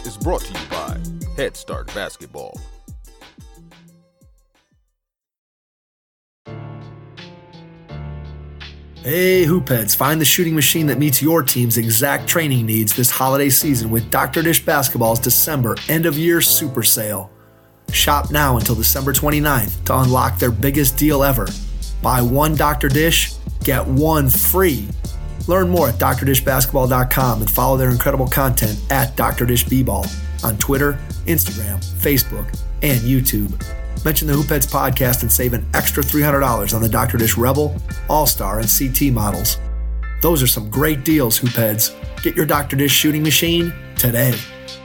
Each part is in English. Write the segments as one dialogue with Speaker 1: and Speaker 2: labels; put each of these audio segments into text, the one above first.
Speaker 1: is brought to you by Head Start Basketball.
Speaker 2: Hey Hoopheads, find the shooting machine that meets your team's exact training needs this holiday season with Dr. Dish Basketball's December end-of-year super sale. Shop now until December 29th to unlock their biggest deal ever. Buy one Dr. Dish, get one free. Learn more at drdishbasketball.com and follow their incredible content at Dr. Dish B-Ball on Twitter, Instagram, Facebook, and YouTube. Mention the Hoopheads podcast and save an extra $300 on the Dr. Dish Rebel, All-Star, and CT models. Those are some great deals, Hoopheads. Get your Dr. Dish shooting machine today.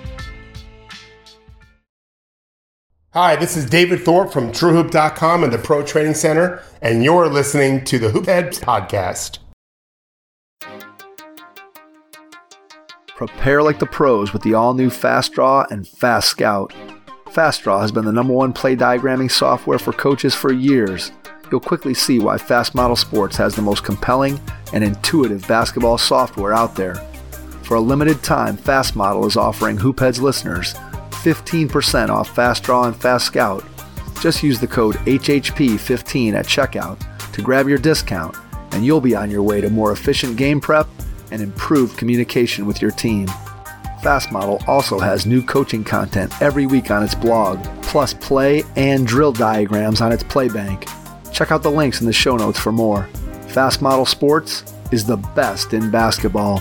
Speaker 3: Hi, this is David Thorpe from TrueHoop.com and the Pro Training Center, and you're listening to the Hoopheads podcast.
Speaker 2: Prepare like the pros with the all-new Fast Draw and Fast Scout. Fast Draw has been the #1 play diagramming software for coaches for years. You'll quickly see why Fast Model Sports has the most compelling and intuitive basketball software out there. For a limited time, Fast Model is offering Hoopheads listeners 15% off Fast Draw and Fast Scout. Just use the code HHP15 at checkout to grab your discount, and you'll be on your way to more efficient game prep and improved communication with your team. Fast Model also has new coaching content every week on its blog, plus play and drill diagrams on its Playbank. Check out the links in the show notes for more. Fast Model Sports is the best in basketball.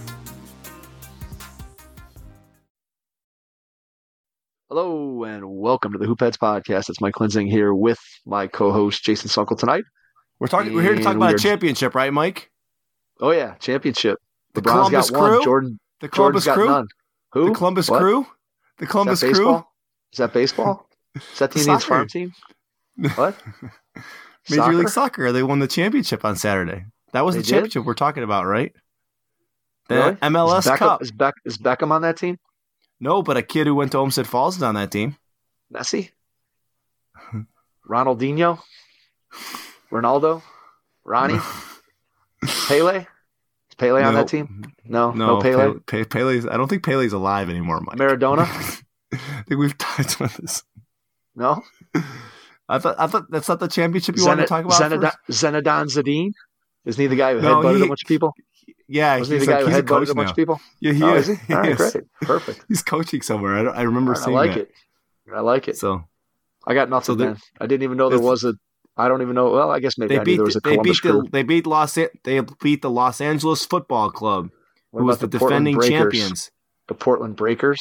Speaker 2: Hello and welcome to the Hoopheads podcast. It's Mike Klinzing here with my co-host Jason Sunkel tonight.
Speaker 4: We're here to talk about a championship, right, Mike?
Speaker 2: Oh yeah, championship.
Speaker 4: The Columbus Crew. The Columbus Crew?
Speaker 2: None. Who?
Speaker 4: The Columbus
Speaker 2: what?
Speaker 4: Crew? The Columbus
Speaker 2: Is that
Speaker 4: Crew?
Speaker 2: Is that baseball? Is that the Indians farm team? What?
Speaker 4: Major League Soccer. They won the championship on Saturday. That was the championship we're talking about, right? The
Speaker 2: really?
Speaker 4: MLS Cup.
Speaker 2: Is Beckham on that team?
Speaker 4: No, but a kid who went to Olmsted Falls is on that team.
Speaker 2: Messi? Ronaldinho? Ronaldo? Ronnie? Pele? Pele on that team? No Pele?
Speaker 4: Pele's. I don't think Pele's alive anymore, Mike.
Speaker 2: Maradona?
Speaker 4: I think we've touched on this.
Speaker 2: No?
Speaker 4: I thought that's not the championship you wanted to talk about
Speaker 2: Zinedine Zidane? Isn't he the guy who headbutted a bunch of people?
Speaker 4: Yeah.
Speaker 2: Wasn't he the guy who headbutted a bunch of people?
Speaker 4: Yeah, he is.
Speaker 2: Is he? All right, great. Perfect.
Speaker 4: He's coaching somewhere. I remember seeing that.
Speaker 2: I like it.
Speaker 4: So
Speaker 2: I got nothing, man. I didn't even know there was a... I don't even know. Well, I guess maybe there was a Columbus Crew.
Speaker 4: They beat the Los Angeles Football Club, who was the defending champions.
Speaker 2: The Portland Breakers.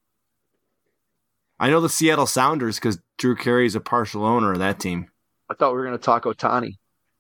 Speaker 4: I know the Seattle Sounders because Drew Carey is a partial owner of that team.
Speaker 2: I thought we were going to talk Ohtani.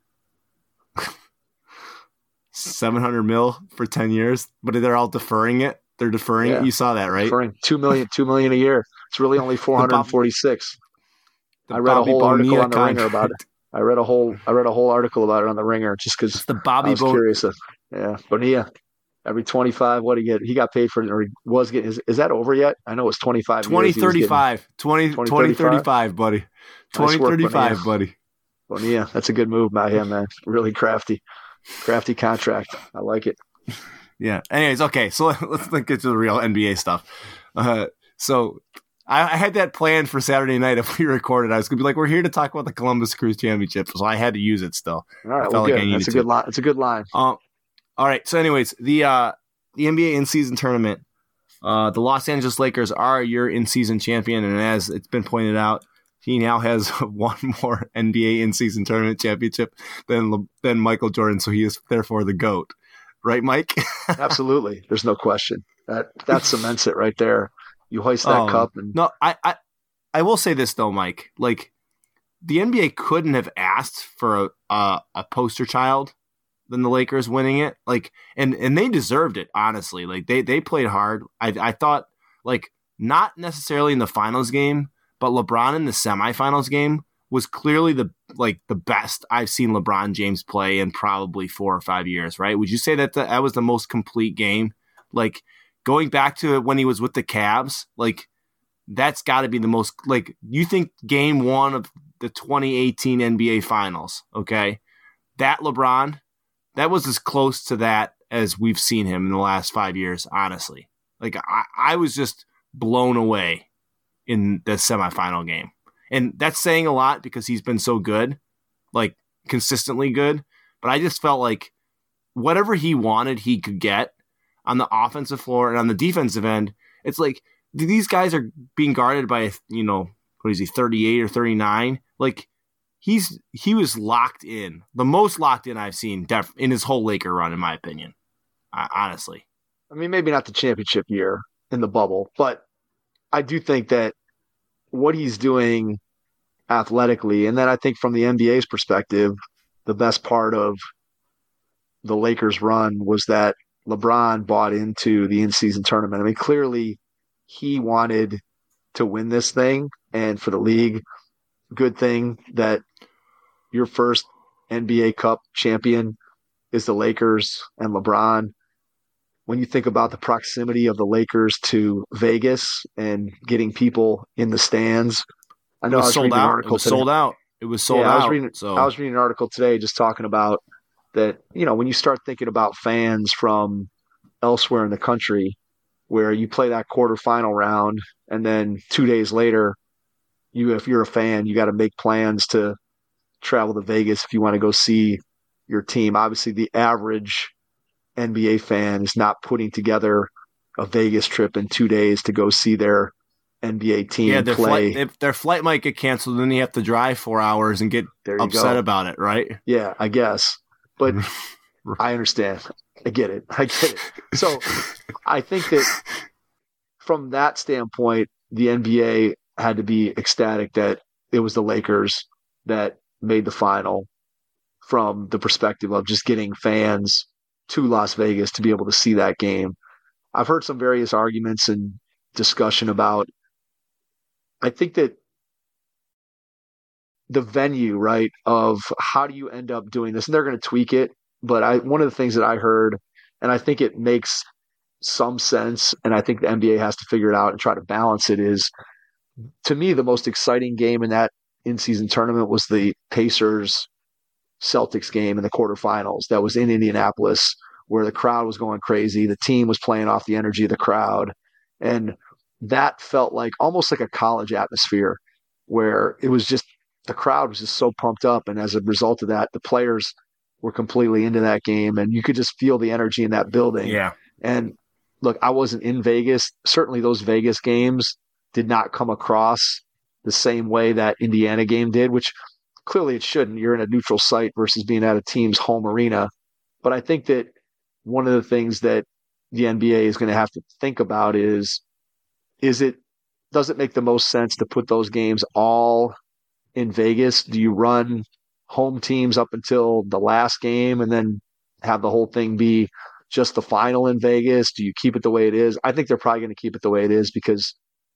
Speaker 4: $700 million for 10 years, but they're all deferring it. They're deferring it. You saw that, right?
Speaker 2: Deferring $2 million a year. It's really only $446. I read a whole article on the Ringer about it. I read a whole article about it on the Ringer just because I was curious. Bonilla, every 25, what did he get? He got paid for it, or he was getting. Is that over yet? I know it's 25.
Speaker 4: 2035, 2035, buddy. 2035, buddy.
Speaker 2: Bonilla, that's a good move by him, man. Really crafty contract. I like it.
Speaker 4: Yeah. Anyways, okay. So let's get to the real NBA stuff. So I had that planned for Saturday night. If we recorded, I was going to be like, we're here to talk about the Columbus Crew Championship. So I had to use it still.
Speaker 2: All right. Well, good. That's a good line. It's a good line.
Speaker 4: All right. So anyways, the NBA in-season tournament, the Los Angeles Lakers are your in-season champion. And as it's been pointed out, he now has one more NBA in-season tournament championship than Michael Jordan. So he is therefore the GOAT. Right, Mike?
Speaker 2: Absolutely. There's no question. That cements it right there. You hoist that cup.
Speaker 4: No, I will say this though, Mike. Like, the NBA couldn't have asked for a poster child than the Lakers winning it. Like, and they deserved it, honestly. Like, they played hard. I thought, like, not necessarily in the finals game, but LeBron in the semifinals game was clearly the best I've seen LeBron James play in probably 4 or 5 years. Right? Would you say that that was the most complete game? Like, going back to it when he was with the Cavs, like, that's got to be the most, like, you think game 1 of the 2018 NBA Finals, okay? That LeBron, that was as close to that as we've seen him in the last 5 years, honestly. Like, I was just blown away in the semifinal game. And that's saying a lot because he's been so good, like consistently good. But I just felt like whatever he wanted, he could get on the offensive floor and on the defensive end. It's like these guys are being guarded by, what is he, 38 or 39? Like he was locked in, the most locked in I've seen in his whole Laker run, in my opinion. Honestly,
Speaker 2: I mean, maybe not the championship year in the bubble, but I do think that what he's doing athletically, and then I think from the NBA's perspective, the best part of the Lakers run was that LeBron bought into the in-season tournament. I mean, clearly he wanted to win this thing, and for the league, good thing that your first NBA Cup champion is the Lakers and LeBron. When you think about the proximity of the Lakers to Vegas and getting people in the stands, I know I was reading an article today.
Speaker 4: It was sold out.
Speaker 2: I was reading an article today just talking about that, when you start thinking about fans from elsewhere in the country, where you play that quarterfinal round and then 2 days later, if you're a fan, you got to make plans to travel to Vegas if you want to go see your team. Obviously, the average NBA fan is not putting together a Vegas trip in 2 days to go see their NBA team play.
Speaker 4: Their flight might get canceled, then you have to drive 4 hours and get upset about it, right?
Speaker 2: Yeah, I guess. But I understand. I get it. So I think that from that standpoint, the NBA had to be ecstatic that it was the Lakers that made the final, from the perspective of just getting fans to Las Vegas to be able to see that game. I've heard some various arguments and discussion about, I think that the venue, right, of how do you end up doing this, and they're going to tweak it, but one of the things that I heard, and I think it makes some sense, and I think the NBA has to figure it out and try to balance it, is, to me, the most exciting game in that in-season tournament was the Pacers-Celtics game in the quarterfinals. That was in Indianapolis, where the crowd was going crazy. The team was playing off the energy of the crowd. And that felt like almost like a college atmosphere, where it was just, the crowd was just so pumped up. And as a result of that, the players were completely into that game, and you could just feel the energy in that building.
Speaker 4: Yeah.
Speaker 2: And look, I wasn't in Vegas. Certainly those Vegas games did not come across the same way that Indiana game did, which clearly it shouldn't. You're in a neutral site versus being at a team's home arena. But I think that one of the things that the NBA is going to have to think about is does it make the most sense to put those games all in Vegas? Do you run home teams up until the last game and then have the whole thing be just the final in Vegas? Do you keep it the way it is? I think they're probably going to keep it the way it is, because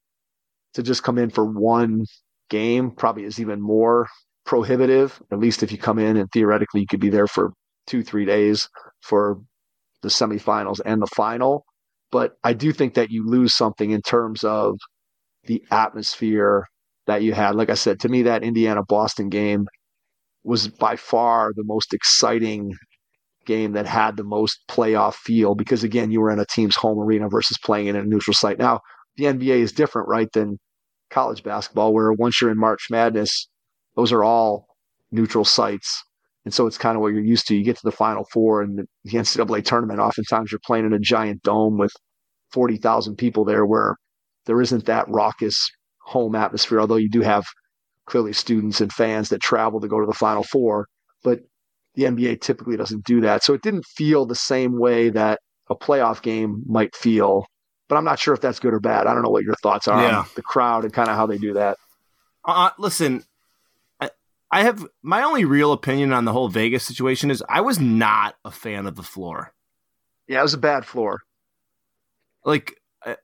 Speaker 2: to just come in for one game probably is even more prohibitive. At least if you come in and theoretically you could be there for 2-3 days for the semifinals and the final. But I do think that you lose something in terms of the atmosphere that you had. Like I said, to me, that Indiana-Boston game was by far the most exciting game that had the most playoff feel, because, again, you were in a team's home arena versus playing in a neutral site. Now, the NBA is different, right, than college basketball, where once you're in March Madness, those are all neutral sites. And so it's kind of what you're used to. You get to the Final Four and the NCAA tournament, oftentimes you're playing in a giant dome with 40,000 people there, where there isn't that raucous home atmosphere, although you do have clearly students and fans that travel to go to the Final Four. But the NBA typically doesn't do that. So it didn't feel the same way that a playoff game might feel. But I'm not sure if that's good or bad. I don't know what your thoughts are on the crowd and kind of how they do that.
Speaker 4: Listen, I have my only real opinion on the whole Vegas situation is I was not a fan of the floor.
Speaker 2: Yeah, it was a bad floor.
Speaker 4: Like,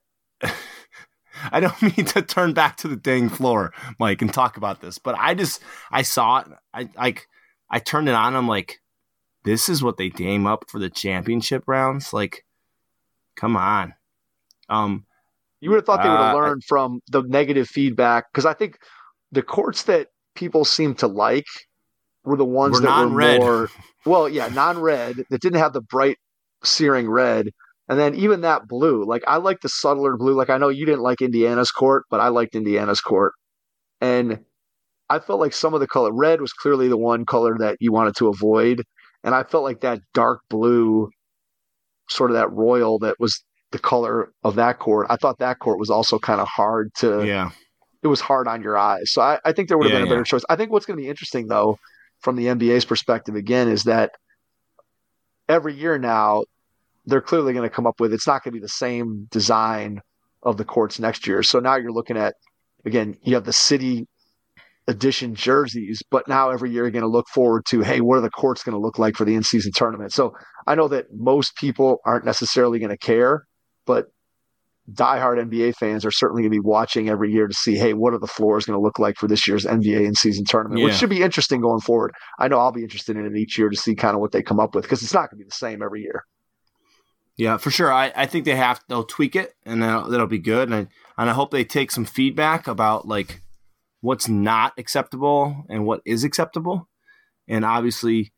Speaker 4: I don't mean to turn back to the dang floor, Mike, and talk about this, but I saw it. I turned it on. I'm like, this is what they game up for the championship rounds. Like, come on.
Speaker 2: You would have thought they would have learned from the negative feedback, because I think the courts that people seem to like were the ones that
Speaker 4: non-red.
Speaker 2: were more, non-red, that didn't have the bright searing red. And then even that blue, like I like the subtler blue. Like I know you didn't like Indiana's court, but I liked Indiana's court. And I felt like some of the color, red was clearly the one color that you wanted to avoid. And I felt like that dark blue, sort of that royal that was the color of that court. I thought that court was also kind of hard to, it was hard on your eyes. So I think there would have been a better choice. I think what's going to be interesting though, from the NBA's perspective again, is that every year now, they're clearly going to come up with, it's not going to be the same design of the courts next year. So now you're looking at, again, you have the city edition jerseys, but now every year you're going to look forward to, hey, what are the courts going to look like for the in-season tournament? So I know that most people aren't necessarily going to care, but diehard NBA fans are certainly going to be watching every year to see, hey, what are the floors going to look like for this year's NBA in-season tournament, which should be interesting going forward. I know I'll be interested in it each year to see kind of what they come up with, because it's not going to be the same every year.
Speaker 4: Yeah, for sure. I think they'll tweak it, and that'll be good. And I hope they take some feedback about like what's not acceptable and what is acceptable. And obviously,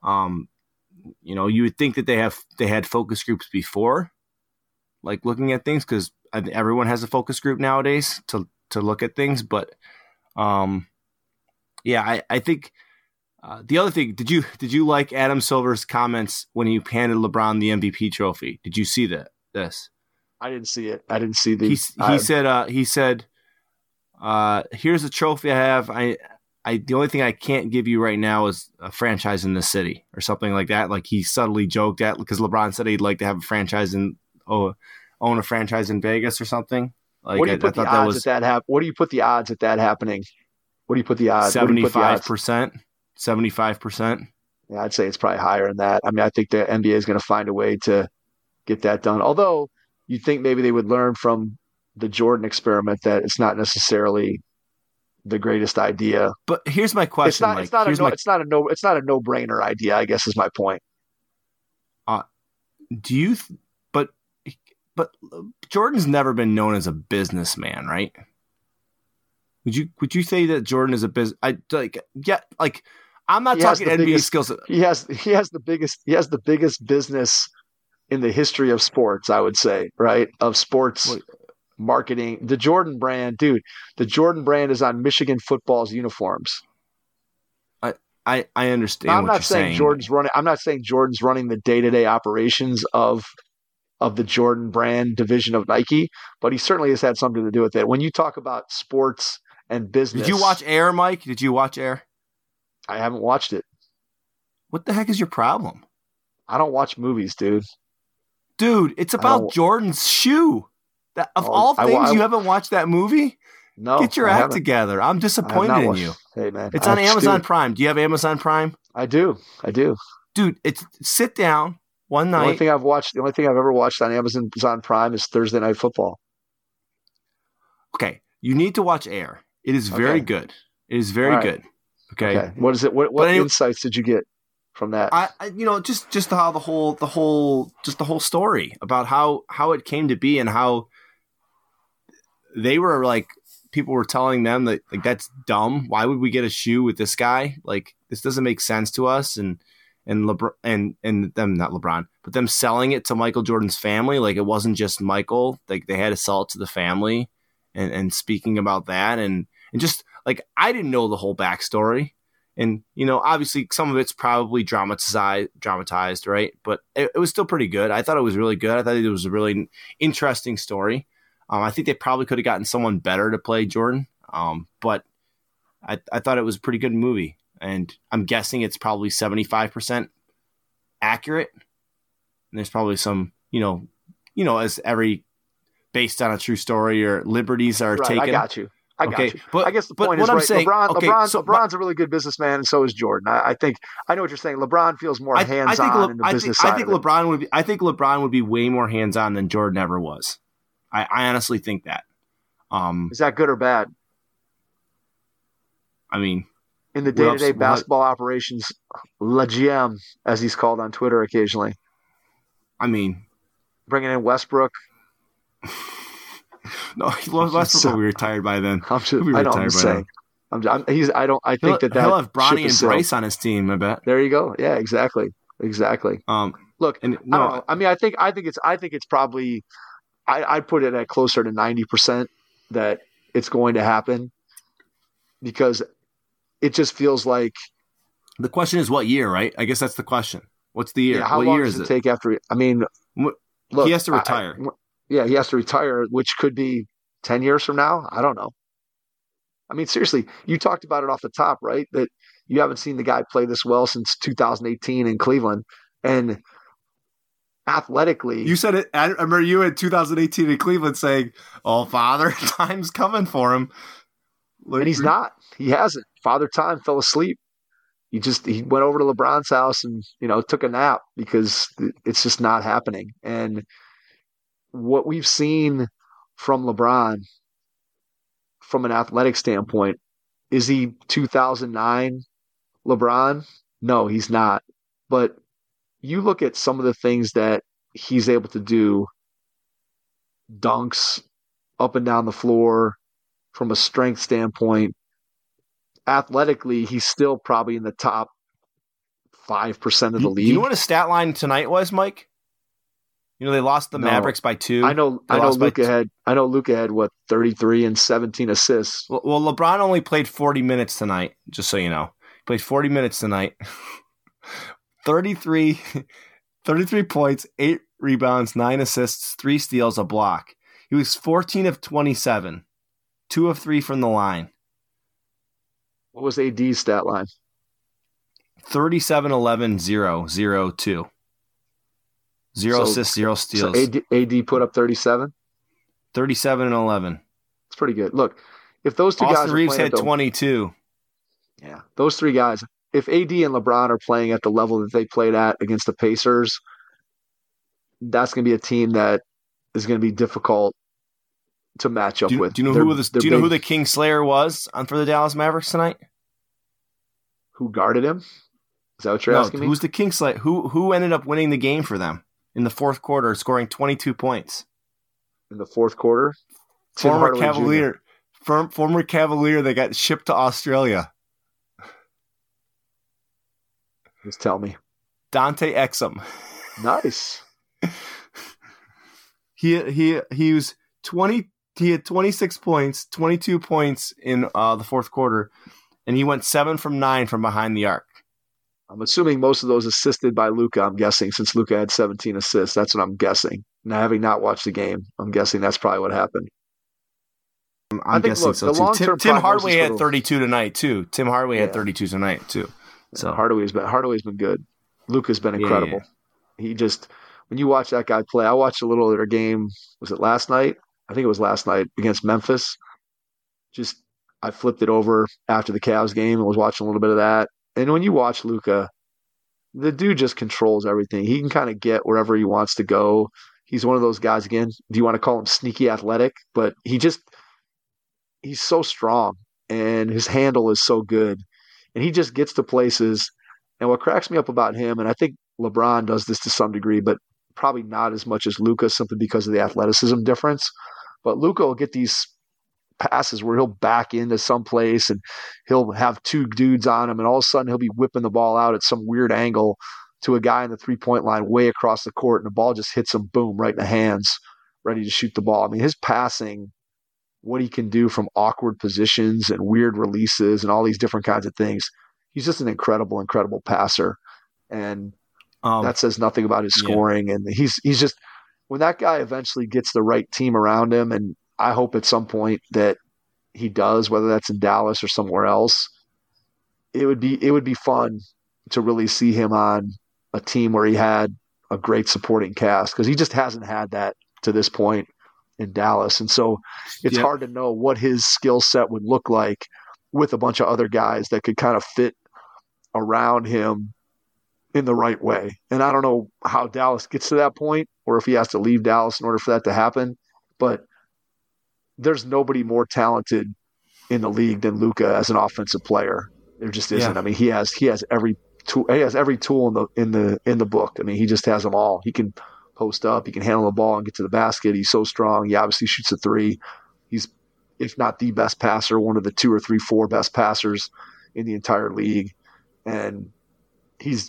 Speaker 4: you would think that they had focus groups before, like looking at things, because everyone has a focus group nowadays to look at things. But I think the other thing, did you like Adam Silver's comments when he handed LeBron the MVP trophy? Did you see this?
Speaker 2: I didn't see it. I didn't see the.
Speaker 4: He said, here's the trophy I have. The only thing I can't give you right now is a franchise in the city or something like that. Like he subtly joked at, because LeBron said he'd like to have a franchise own a franchise in Vegas or something. Like,
Speaker 2: what do you put the odds at that happen? What do you put the odds at that happening? What do you put the odds?
Speaker 4: 75%. 75%.
Speaker 2: Yeah, I'd say it's probably higher than that. I mean, I think the NBA is going to find a way to get that done. Although you'd think maybe they would learn from the Jordan experiment that it's not necessarily the greatest idea.
Speaker 4: But here's my question:
Speaker 2: it's not a no-brainer idea, I guess, is my point.
Speaker 4: But Jordan's never been known as a businessman, right? Would you say that Jordan is a business? I'm not talking NBA skills.
Speaker 2: He has the biggest business in the history of sports, I would say, right? Of sports marketing. The Jordan brand, dude. The Jordan brand is on Michigan football's uniforms.
Speaker 4: I understand.
Speaker 2: Now, I'm not saying Jordan's running the day-to-day operations of the Jordan brand division of Nike, but he certainly has had something to do with it. When you talk about sports and business.
Speaker 4: Did you watch Air, Mike? Did you watch Air?
Speaker 2: I haven't watched it.
Speaker 4: What the heck is your problem?
Speaker 2: I don't watch movies, dude.
Speaker 4: Dude, it's about Jordan's shoe. All things, you haven't watched that movie?
Speaker 2: No.
Speaker 4: Get your act together. I'm disappointed in you.
Speaker 2: Hey, man.
Speaker 4: It's on Amazon Prime. Do you have Amazon Prime?
Speaker 2: I do.
Speaker 4: Dude, sit down one night.
Speaker 2: The only thing I've ever watched on Amazon Prime is Thursday Night Football.
Speaker 4: Okay. You need to watch Air. It is very good. It is very good. Okay.
Speaker 2: What is it? What insights did you get from that?
Speaker 4: Just how the whole story about how it came to be, and how they were like, people were telling them that like, that's dumb. Why would we get a shoe with this guy? Like, this doesn't make sense to us. And LeBron and them, not LeBron, but them selling it to Michael Jordan's family. Like, it wasn't just Michael. Like, they had to sell it to the family, and speaking about that, and just like, I didn't know the whole backstory. And, obviously some of it's probably dramatized, right? But it was still pretty good. I thought it was really good. I thought it was a really interesting story. I think they probably could have gotten someone better to play Jordan. But I thought it was a pretty good movie. And I'm guessing it's probably 75% accurate. And there's probably some, as every based on a true story or liberties are taken.
Speaker 2: I got you. But I guess the point is, right, saying, LeBron's a really good businessman, and so is Jordan. I know what you're saying. LeBron feels more hands-on in the business side.
Speaker 4: I think LeBron would be way more hands-on than Jordan ever was. I honestly think that.
Speaker 2: Is that good or bad?
Speaker 4: I mean,
Speaker 2: in the day-to-day basketball operations, La GM, as he's called on Twitter occasionally.
Speaker 4: I mean,
Speaker 2: bringing in Westbrook.
Speaker 4: No, Westbrook will be retired by then.
Speaker 2: I think that
Speaker 4: he'll have Bronny and Bryce on his team. I bet.
Speaker 2: There you go. Yeah, exactly. Look,
Speaker 4: And
Speaker 2: I don't know. I mean, I think it's probably I'd put it at closer to 90% that it's going to happen because it just feels like.
Speaker 4: The question is what year, right? I guess that's the question. What's the year?
Speaker 2: Yeah, how
Speaker 4: what
Speaker 2: long
Speaker 4: year
Speaker 2: does
Speaker 4: is
Speaker 2: it take after? I mean, look,
Speaker 4: he has to retire.
Speaker 2: Yeah, he has to retire, which could be 10 years from now. I don't know. I mean, seriously, you talked about it off the top, right? That you haven't seen the guy play this well since 2018 in Cleveland. And athletically.
Speaker 4: You said it. I remember you in 2018 in Cleveland saying, "Oh, Father Time's coming for him."
Speaker 2: And he's not. He hasn't. Father Time fell asleep. He went over to LeBron's house and, took a nap because it's just not happening. And what we've seen from LeBron from an athletic standpoint, is he 2009 LeBron? No, he's not. But you look at some of the things that he's able to do, dunks up and down the floor from a strength standpoint. Athletically, he's still probably in the top 5% of the league.
Speaker 4: You know what his stat line tonight was, Mike? They lost the Mavericks by 2.
Speaker 2: I know Luka had what, 33 and 17 assists.
Speaker 4: Well, LeBron only played 40 minutes tonight, just so you know. He played 40 minutes tonight. 33 points, 8 rebounds, 9 assists, 3 steals, a block. He was 14 of 27, 2 of 3 from the line.
Speaker 2: What was AD's stat line?
Speaker 4: 37, 11, 0, 0, 2. 0 assists, 0 steals.
Speaker 2: So AD put up 37?
Speaker 4: 37 and 11.
Speaker 2: It's pretty good. Look, if those two
Speaker 4: Austin
Speaker 2: guys
Speaker 4: Reeves had 22.
Speaker 2: Yeah, those 3 guys. If AD and LeBron are playing at the level that they played at against the Pacers, that's going to be a team that is going to be difficult to match up with.
Speaker 4: Do you know who the King Slayer was for the Dallas Mavericks tonight?
Speaker 2: Who guarded him? Is that what you're asking me?
Speaker 4: Who's the King Slayer? Who ended up winning the game for them in the fourth quarter, scoring 22 points?
Speaker 2: In the fourth quarter?
Speaker 4: Former Cavalier that got shipped to Australia.
Speaker 2: Just tell me.
Speaker 4: Dante Exum.
Speaker 2: Nice.
Speaker 4: He was 20. He had 26 points, 22 points in the fourth quarter, and he went 7 from 9 from behind the arc.
Speaker 2: I'm assuming most of those assisted by Luka, I'm guessing, since Luka had 17 assists. That's what I'm guessing. Now, having not watched the game, I'm guessing that's probably what happened.
Speaker 4: I'm guessing so, too. Tim Hardaway had 32 tonight, too. Tim Hardaway had 32 tonight, too. So
Speaker 2: Hardaway's been good. Luka's been incredible. Yeah. He just, when you watch that guy play, I watched a little of their game. Was it last night? I think it was last night against Memphis. I flipped it over after the Cavs game and was watching a little bit of that. And when you watch Luka, the dude just controls everything. He can kind of get wherever he wants to go. He's one of those guys, again, do you want to call him sneaky athletic? But he's so strong and his handle is so good. And he just gets to places. And what cracks me up about him, and I think LeBron does this to some degree, but probably not as much as Luka simply because of the athleticism difference. But Luka will get these passes where he'll back into some place and he'll have 2 dudes on him, and all of a sudden he'll be whipping the ball out at some weird angle to a guy in the 3-point line way across the court, and the ball just hits him, boom, right in the hands, ready to shoot the ball. I mean, his passing, what he can do from awkward positions and weird releases and all these different kinds of things, he's just an incredible, incredible passer. And that says nothing about his scoring. And he's just, when that guy eventually gets the right team around him, and I hope at some point that he does, whether that's in Dallas or somewhere else, it would be fun to really see him on a team where he had a great supporting cast, because he just hasn't had that to this point in Dallas. And so it's hard to know what his skill set would look like with a bunch of other guys that could kind of fit around him in the right way. And I don't know how Dallas gets to that point, or if he has to leave Dallas in order for that to happen, but there's nobody more talented in the league than Luka as an offensive player. There just isn't. Yeah. I mean, he has every tool. He has every tool in the book. I mean, he just has them all. He can post up. He can handle the ball and get to the basket. He's so strong. He obviously shoots a 3. He's, if not the best passer, one of the 2 or 3, 4 best passers in the entire league. And he's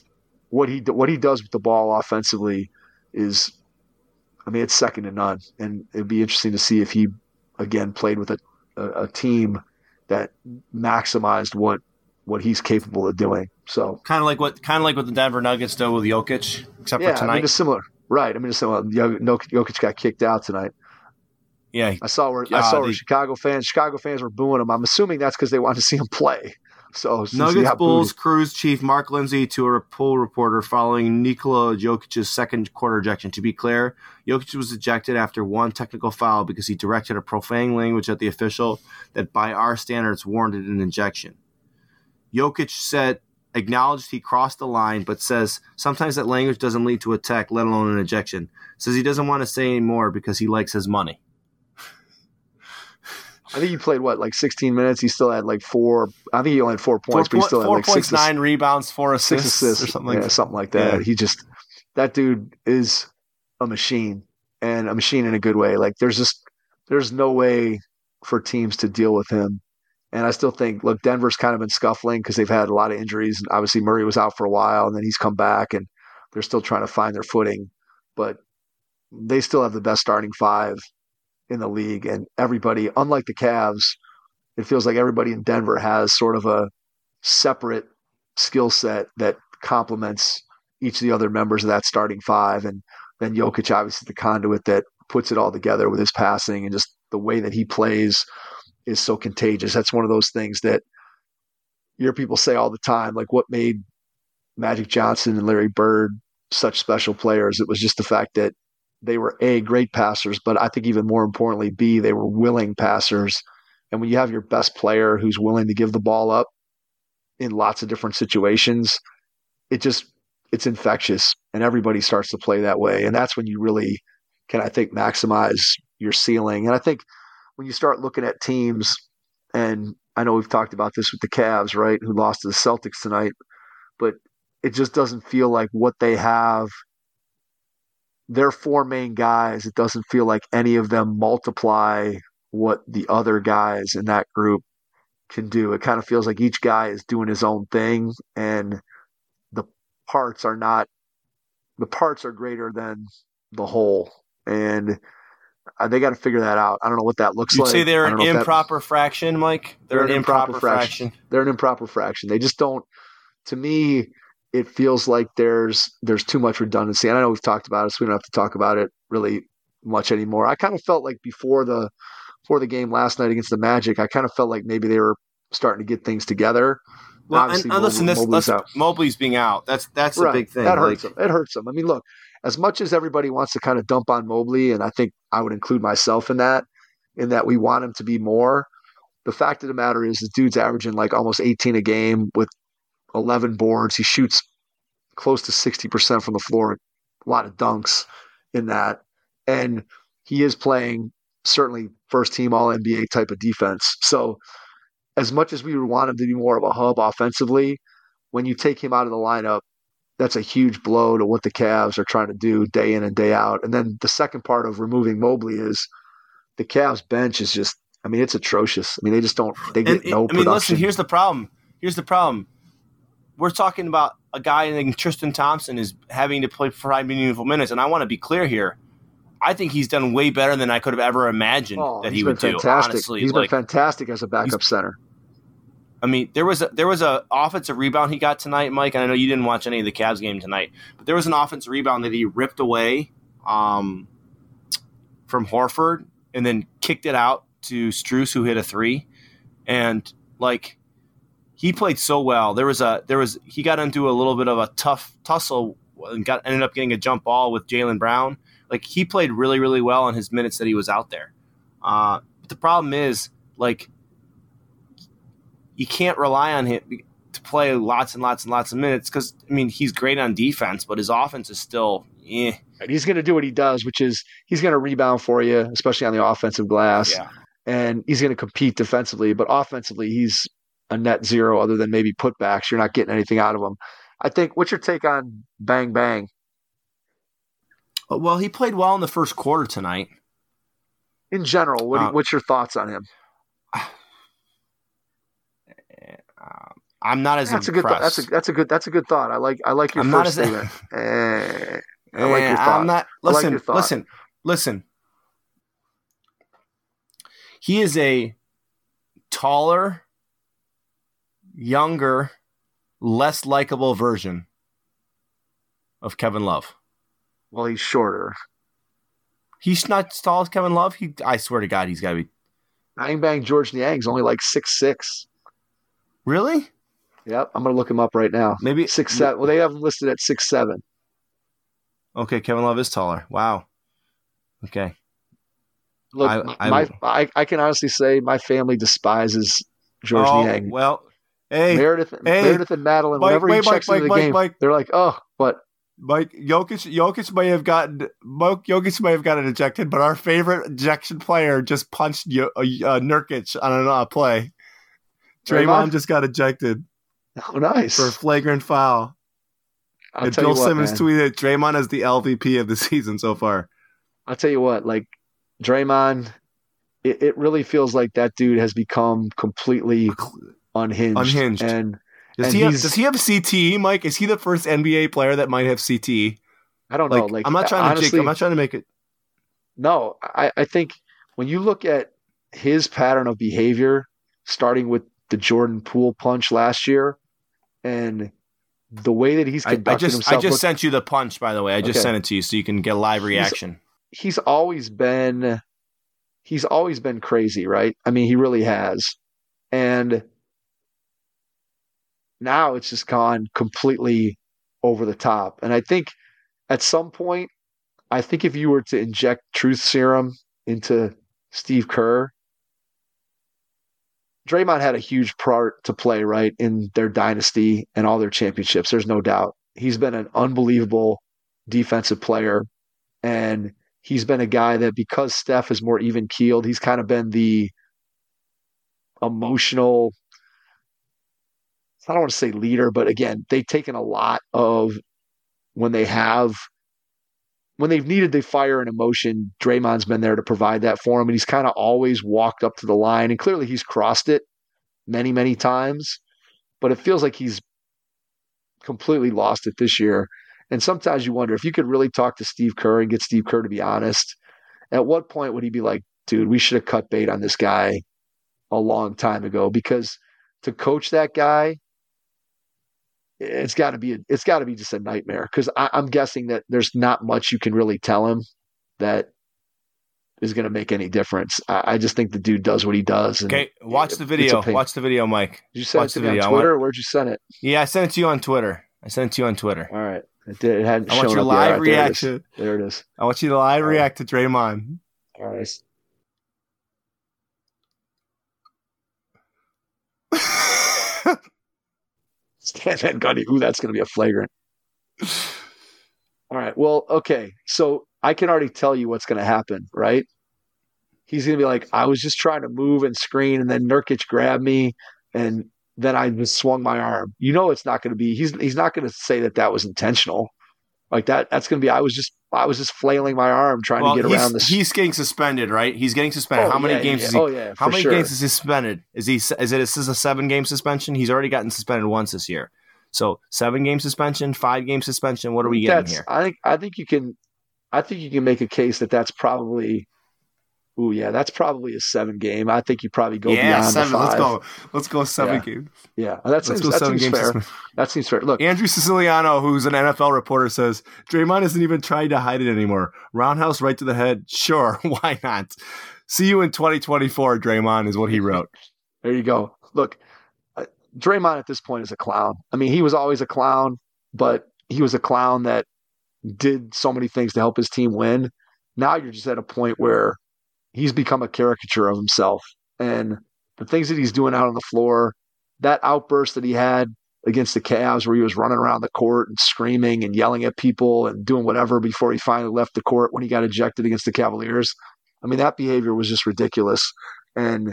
Speaker 2: what he does with the ball offensively is, I mean, it's second to none. And it'd be interesting to see if he again played with a team that maximized what he's capable of doing. So
Speaker 4: kind of like what the Denver Nuggets do with Jokic, except for tonight.
Speaker 2: I mean, it's similar, right? I mean, it's similar. Jokic got kicked out tonight.
Speaker 4: Yeah,
Speaker 2: I saw where Chicago fans were booing him. I'm assuming that's because they wanted to see him play. So
Speaker 4: Nuggets Bulls Crews chief Mark Lindsay to a poll reporter following Nikola Jokic's second quarter ejection. To be clear, Jokic was ejected after one technical foul because he directed a profane language at the official that, by our standards, warranted an ejection. Jokic acknowledged he crossed the line, but says sometimes that language doesn't lead to a tech, let alone an ejection. Says he doesn't want to say any more because he likes his money.
Speaker 2: I think he played, 16 minutes? He still had 4 – I think he only had 4 points, but he still had
Speaker 4: 6 9 rebounds, 4 assists.
Speaker 2: 6 assists
Speaker 4: or something
Speaker 2: something like that.
Speaker 4: Yeah.
Speaker 2: That dude is a machine, and a machine in a good way. There's no way for teams to deal with him. And I still think, look, Denver's kind of been scuffling because they've had a lot of injuries. And obviously Murray was out for a while, and then he's come back, and they're still trying to find their footing. But they still have the best starting 5 in the league, and everybody, unlike the Cavs, it feels like everybody in Denver has sort of a separate skill set that complements each of the other members of that starting 5. And then Jokic, obviously, the conduit that puts it all together with his passing, and just the way that he plays is so contagious. That's one of those things that you hear people say all the time, like what made Magic Johnson and Larry Bird such special players. It was just the fact that they were A, great passers, but I think even more importantly, B, they were willing passers. And when you have your best player who's willing to give the ball up in lots of different situations, it's infectious, and everybody starts to play that way. And that's when you really can, I think, maximize your ceiling. And I think when you start looking at teams, and I know we've talked about this with the Cavs, right, who lost to the Celtics tonight, but it just doesn't feel like what they have, their 4 main guys, it doesn't feel like any of them multiply what the other guys in that group can do. It kind of feels like each guy is doing his own thing, and the parts are greater than the whole. And they got to figure that out. I don't know what that looks like.
Speaker 4: You'd say they're an improper fraction, Mike? They're an improper fraction.
Speaker 2: They're an improper fraction. They just don't, to me, it feels like there's too much redundancy. And I know we've talked about it, so we don't have to talk about it really much anymore. I kind of felt like before the game last night against the Magic, I kind of felt like maybe they were starting to get things together.
Speaker 4: Well, and listen, Mobley's being out. That's right. A big thing.
Speaker 2: That hurts them. It hurts them. I mean, look, as much as everybody wants to kind of dump on Mobley, and I think I would include myself in that we want him to be more, the fact of the matter is the dude's averaging almost 18 a game with 11 boards. He shoots close to 60% from the floor, a lot of dunks in that. And he is playing certainly first team All-NBA type of defense. So as much as we would want him to be more of a hub offensively, when you take him out of the lineup, that's a huge blow to what the Cavs are trying to do day in and day out. And then the second part of removing Mobley is the Cavs bench is just, I mean, it's atrocious. I mean, they just don't, they get no production.
Speaker 4: Listen, here's the problem. We're talking about a guy named Tristan Thompson is having to play 5 meaningful minutes. And I want to be clear here. I think he's done way better than I could have ever imagined that he would do. Honestly,
Speaker 2: he's been fantastic as a backup center.
Speaker 4: I mean, there was a offensive rebound he got tonight, Mike, and I know you didn't watch any of the Cavs game tonight, but there was an offensive rebound that he ripped away from Horford and then kicked it out to Strus, who hit a 3, and he played so well. He got into a little bit of a tough tussle and ended up getting a jump ball with Jaylen Brown. He played really, really well in his minutes that he was out there. But the problem is, you can't rely on him to play lots and lots and lots of minutes because, I mean, he's great on defense, but his offense is still
Speaker 2: And he's going to do what he does, which is he's going to rebound for you, especially on the offensive glass.
Speaker 4: Yeah.
Speaker 2: And he's going to compete defensively, but offensively, he's a net zero other than maybe putbacks. You're not getting anything out of him. I think, what's your take on Bang Bang?
Speaker 4: Well, he played well in the first quarter tonight.
Speaker 2: In general, what's your thoughts on him?
Speaker 4: I'm not as
Speaker 2: That's
Speaker 4: impressed.
Speaker 2: a good. That's a good thought. I like your
Speaker 4: I'm
Speaker 2: first
Speaker 4: not as
Speaker 2: statement. I like your thought.
Speaker 4: I'm not.
Speaker 2: I like
Speaker 4: Listen,
Speaker 2: your thought.
Speaker 4: listen. He is a taller, younger, less likable version of Kevin Love.
Speaker 2: Well, he's shorter.
Speaker 4: He's not as tall as Kevin Love. I swear to God, he's got to be.
Speaker 2: Bang Bang George Niang's only like 6'6".
Speaker 4: Really?
Speaker 2: Yep, I'm gonna look him up right now.
Speaker 4: Maybe
Speaker 2: 6'7". Well, they have him listed at 6'7".
Speaker 4: Okay, Kevin Love is taller. Wow. Okay.
Speaker 2: Look, I can honestly say my family despises George Niang.
Speaker 4: Well, hey,
Speaker 2: Meredith and Madeline,
Speaker 4: Mike,
Speaker 2: whenever he checks into the game, they're like, "Oh, what?"
Speaker 4: Mike, Jokic may have gotten ejected, but our favorite ejection player just punched Nurkic on a play. Draymond just got ejected.
Speaker 2: Oh, nice.
Speaker 4: For a flagrant foul. And Bill Simmons tweeted Draymond as the LVP of the season so far.
Speaker 2: I'll tell you what, like Draymond, it really feels like that dude has become completely unhinged. And does he have CTE, Mike? Is he the first NBA player that might have CTE? I don't know. Like,
Speaker 4: I'm not trying to make it.
Speaker 2: No, I think when you look at his pattern of behavior, starting with the Jordan Poole punch last year, and the way that he's conducted himself.
Speaker 4: I just sent you the punch, by the way. I just sent it to you so you can get a live reaction.
Speaker 2: He's always been crazy, right? I mean, he really has. And now it's just gone completely over the top. And I think at some point, if you were to inject truth serum into Steve Kerr, Draymond had a huge part to play, right, in their dynasty and all their championships. There's no doubt. He's been an unbelievable defensive player, and he's been a guy that, because Steph is more even-keeled, he's kind of been the emotional, I don't want to say leader, but again, they've taken a lot of when they've needed the fire and emotion, Draymond's been there to provide that for him, and he's kind of always walked up to the line, and clearly he's crossed it many, many times, but it feels like he's completely lost it this year. And sometimes you wonder if you could really talk to Steve Kerr and get Steve Kerr to be honest, at what point would he be like, dude, we should have cut bait on this guy a long time ago? Because to coach that guy, it's got to be just a nightmare, because I'm guessing that there's not much you can really tell him that is going to make any difference. I just think the dude does what he does. Okay,
Speaker 4: watch the video. Watch the video, Mike.
Speaker 2: Did you send it to me on Twitter, or where'd you send it?
Speaker 4: Yeah, I sent it to you on Twitter. All
Speaker 2: right. It hadn't shown up.
Speaker 4: I want your live reaction.
Speaker 2: There it is.
Speaker 4: I want you to live react to Draymond.
Speaker 2: All right. Stan Gundy. Ooh, that's going to be a flagrant. All right. Well, okay. So I can already tell you what's going to happen, right? He's going to be like, I was just trying to move and screen, and then Nurkic grabbed me, and then I just swung my arm. You know, it's not going to be. He's not going to say that was intentional. Like that. That's going to be. I was just flailing my arm trying to get around this.
Speaker 4: He's getting suspended, right? He's getting suspended. How many games is he?
Speaker 2: Oh yeah.
Speaker 4: How many games is he suspended? Is this a 7-game suspension? He's already gotten suspended once this year. So 7-game suspension, 5-game suspension. What are we getting here?
Speaker 2: I think you can make a case that's probably. Ooh, yeah, that's probably a 7-game. I think you probably go beyond 7. The 5.
Speaker 4: Let's go 7 games.
Speaker 2: Yeah, that seems fair. That seems fair. Look,
Speaker 4: Andrew Siciliano, who's an NFL reporter, says Draymond isn't even trying to hide it anymore. Roundhouse right to the head. Sure, why not? See you in 2024, Draymond, is what he wrote.
Speaker 2: There you go. Look, Draymond at this point is a clown. I mean, he was always a clown, but he was a clown that did so many things to help his team win. Now you're just at a point where he's become a caricature of himself, and the things that he's doing out on the floor, that outburst that he had against the Cavs where he was running around the court and screaming and yelling at people and doing whatever before he finally left the court when he got ejected against the Cavaliers. I mean, that behavior was just ridiculous. And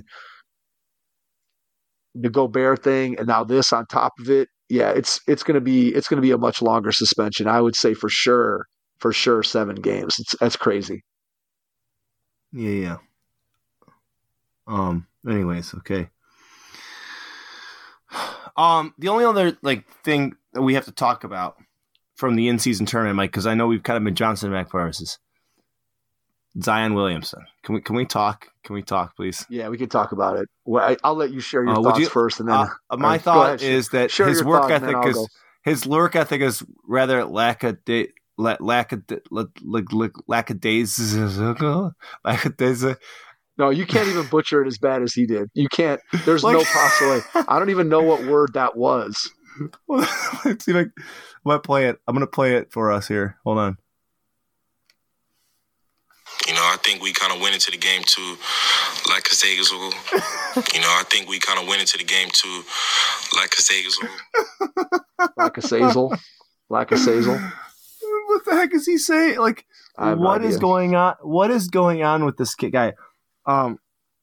Speaker 2: the Gobert thing, and now this on top of it, yeah, it's going to be a much longer suspension. I would say for sure 7 games. That's crazy.
Speaker 4: Yeah. Anyways, okay. The only other thing that we have to talk about from the in-season tournament, Mike, because I know we've kind of been Johnson back purposes. Zion Williamson. Can we talk? Can we talk, please?
Speaker 2: Yeah, we can talk about it. Well, I'll let you share your thoughts first, and then
Speaker 4: my thought is that his work ethic is rather lackadaisical.
Speaker 2: No, you can't even butcher it as bad as he did. You can't. There's no possibility. I don't even know what word that was.
Speaker 4: Let's see, I'm gonna play it. I'm gonna play it for us here. Hold on.
Speaker 5: I think we kind of went into the game too lackadaisical. I think we kind of went into the game too lackadaisical.
Speaker 2: Lackadaisical.
Speaker 4: What the heck is he saying? What is going on? What is going on with this guy? I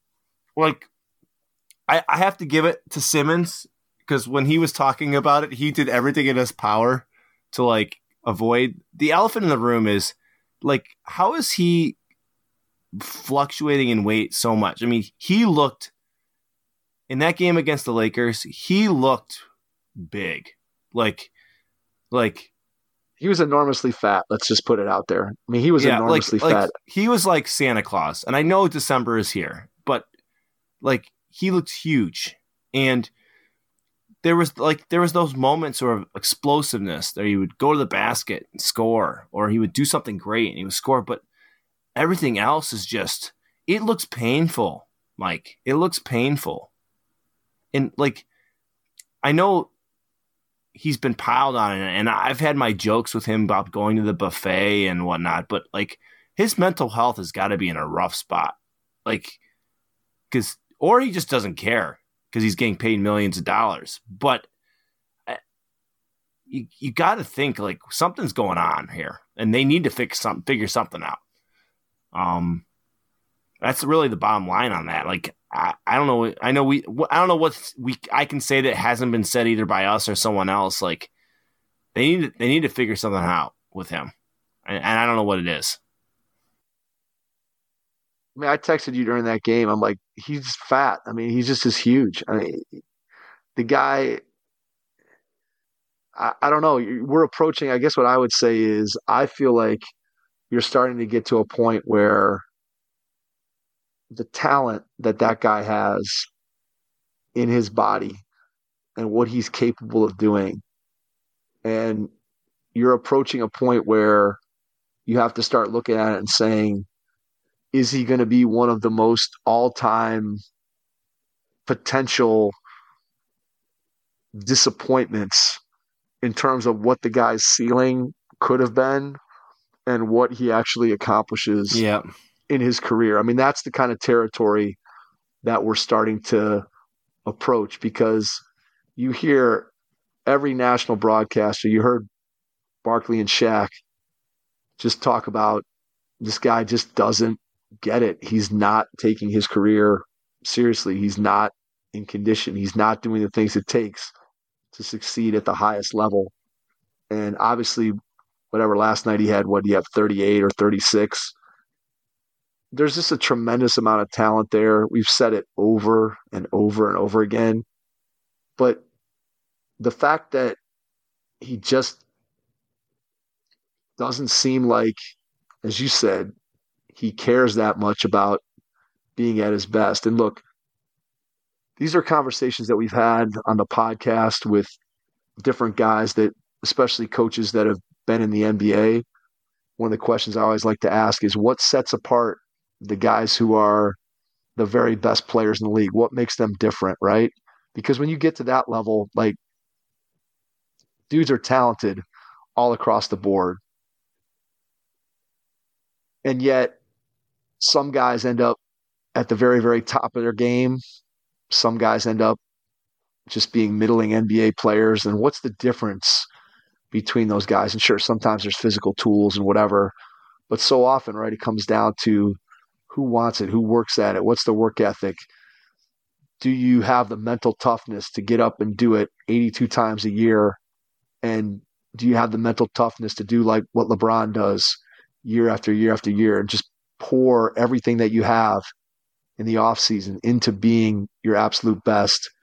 Speaker 4: have to give it to Simmons because when he was talking about it, he did everything in his power to avoid the elephant in the room. Is how is he fluctuating in weight so much? I mean, he looked in that game against the Lakers. He looked big,
Speaker 2: he was enormously fat. Let's just put it out there. I mean, he was enormously fat.
Speaker 4: He was like Santa Claus. And I know December is here, but he looked huge. And there was those moments of explosiveness that he would go to the basket and score, or he would do something great and he would score. But everything else is just, it looks painful, Mike. It looks painful. And I know he's been piled on it, and I've had my jokes with him about going to the buffet and whatnot, but his mental health has got to be in a rough spot. Or he just doesn't care because he's getting paid millions of dollars. But you got to think something's going on here, and they need to figure something out. That's really the bottom line on that. I don't know. I don't know what I can say that hasn't been said either by us or someone else. They need to figure something out with him, and I don't know what it is.
Speaker 2: I mean, I texted you during that game. I'm like, he's fat. I mean, he's just as huge. I mean, the guy. I don't know. We're approaching. I guess what I would say is, I feel like you're starting to get to a point where the talent that guy has in his body and what he's capable of doing. And you're approaching a point where you have to start looking at it and saying, is he going to be one of the most all-time potential disappointments in terms of what the guy's ceiling could have been and what he actually accomplishes in his career? I mean, that's the kind of territory that we're starting to approach, because you hear every national broadcaster, you heard Barkley and Shaq just talk about this guy just doesn't get it. He's not taking his career seriously. He's not in condition. He's not doing the things it takes to succeed at the highest level. And obviously, whatever last night he had, what do you have, 38 or 36? There's just a tremendous amount of talent there. We've said it over and over and over again. But the fact that he just doesn't seem like, as you said, he cares that much about being at his best. And look, these are conversations that we've had on the podcast with different guys, that, especially coaches that have been in the NBA. One of the questions I always like to ask is, what sets apart the guys who are the very best players in the league? What makes them different, right? Because when you get to that level, dudes are talented all across the board. And yet some guys end up at the very, very top of their game. Some guys end up just being middling NBA players. And what's the difference between those guys? And sure, sometimes there's physical tools and whatever, but so often, right, it comes down to who wants it, who works at it, what's the work ethic? Do you have the mental toughness to get up and do it 82 times a year? And do you have the mental toughness to do like what LeBron does year after year after year, and just pour everything that you have in the offseason into being your absolute best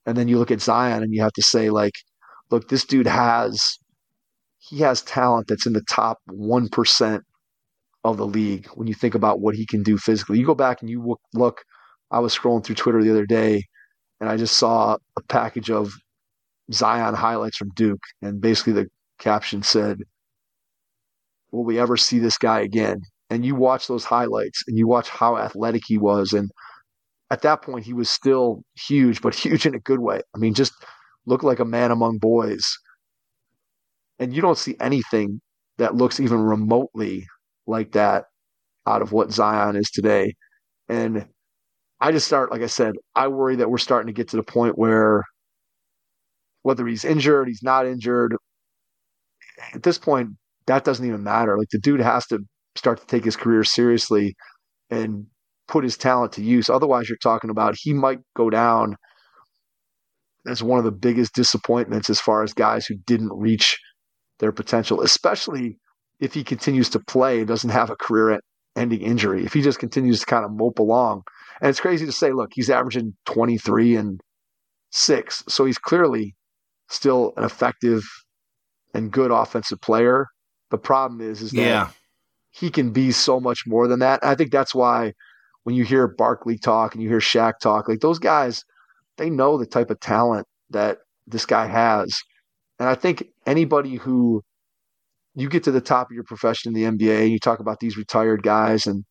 Speaker 2: And then you look at Zion and you have to say, like, look, this dude has talent that's in the top 1% of the league when you think about what he can do physically. You go back and you look, I was scrolling through Twitter the other day and I just saw a package of Zion highlights from Duke. And basically the caption said, will we ever see this guy again? And you watch those highlights and you watch how athletic he was. And at that point, he was still huge, but huge in a good way. I mean, just looked like a man among boys. And you don't see anything that looks even remotely like that out of what Zion is today. And I just like I said, I worry that we're starting to get to the point where whether he's injured, he's not injured, at this point, that doesn't even matter. Like the dude has to start to take his career seriously and put his talent to use. Otherwise, you're talking about he might go down as one of the biggest disappointments as far as guys who didn't reach their potential, especially if he continues to play and doesn't have a career-ending injury. If he just continues to kind of mope along. And it's crazy to say, look, he's averaging 23 and 6, so he's clearly still an effective and good offensive player. The problem is that he can be so much more than that. And I think that's why when you hear Barkley talk and you hear Shaq talk, like those guys, they know the type of talent that this guy has. And I think anybody who you get to the top of your profession in the NBA and you talk about these retired guys and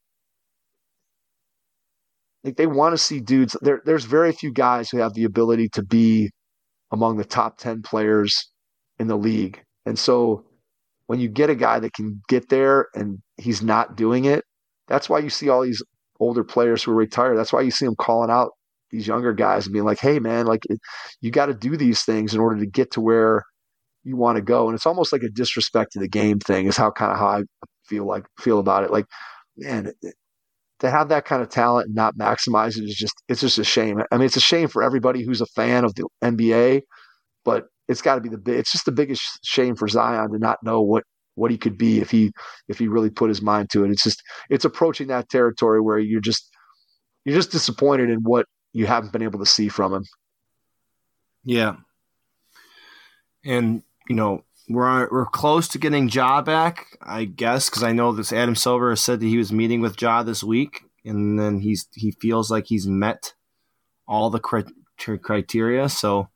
Speaker 2: like they want to see dudes. There's very few guys who have the ability to be among the top 10 players in the league. And so when you get a guy that can get there and he's not doing it, that's why you see all these older players who are retired. That's why you see them calling out these younger guys and being like, hey, man, like you got to do these things in order to get to where you want to go. And it's almost like a disrespect to the game thing is how I feel about it. Like, man, to have that kind of talent and not maximize it it's just a shame. I mean, it's a shame for everybody who's a fan of the NBA, but it's got to be it's just the biggest shame for Zion to not know what he could be if he really put his mind to it. It's approaching that territory where you're just disappointed in what you haven't been able to see from him.
Speaker 4: Yeah. And, we're close to getting Ja back, I guess, because I know this Adam Silver has said that he was meeting with Ja this week, and then he feels like he's met all the criteria. So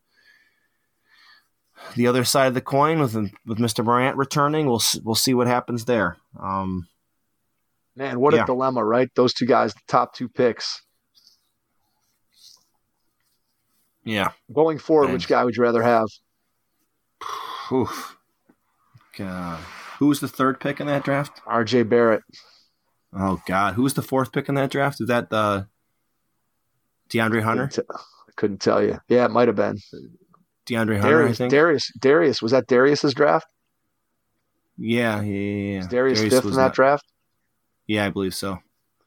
Speaker 4: the other side of the coin with Mr. Morant returning, we'll see what happens there.
Speaker 2: Man, what a dilemma, right? Those two guys, the top 2 picks.
Speaker 4: Yeah.
Speaker 2: Going forward, which guy would you rather have?
Speaker 4: Oof. God. Who was the 3rd pick in that draft?
Speaker 2: RJ Barrett.
Speaker 4: Oh, God. Who was the 4th pick in that draft? Is that DeAndre Hunter?
Speaker 2: I couldn't tell you. Yeah, it might have been.
Speaker 4: DeAndre Hunter, I think.
Speaker 2: Darius. Was that Darius's draft?
Speaker 4: Yeah.
Speaker 2: Was Darius 5th in that draft?
Speaker 4: Yeah, I believe so.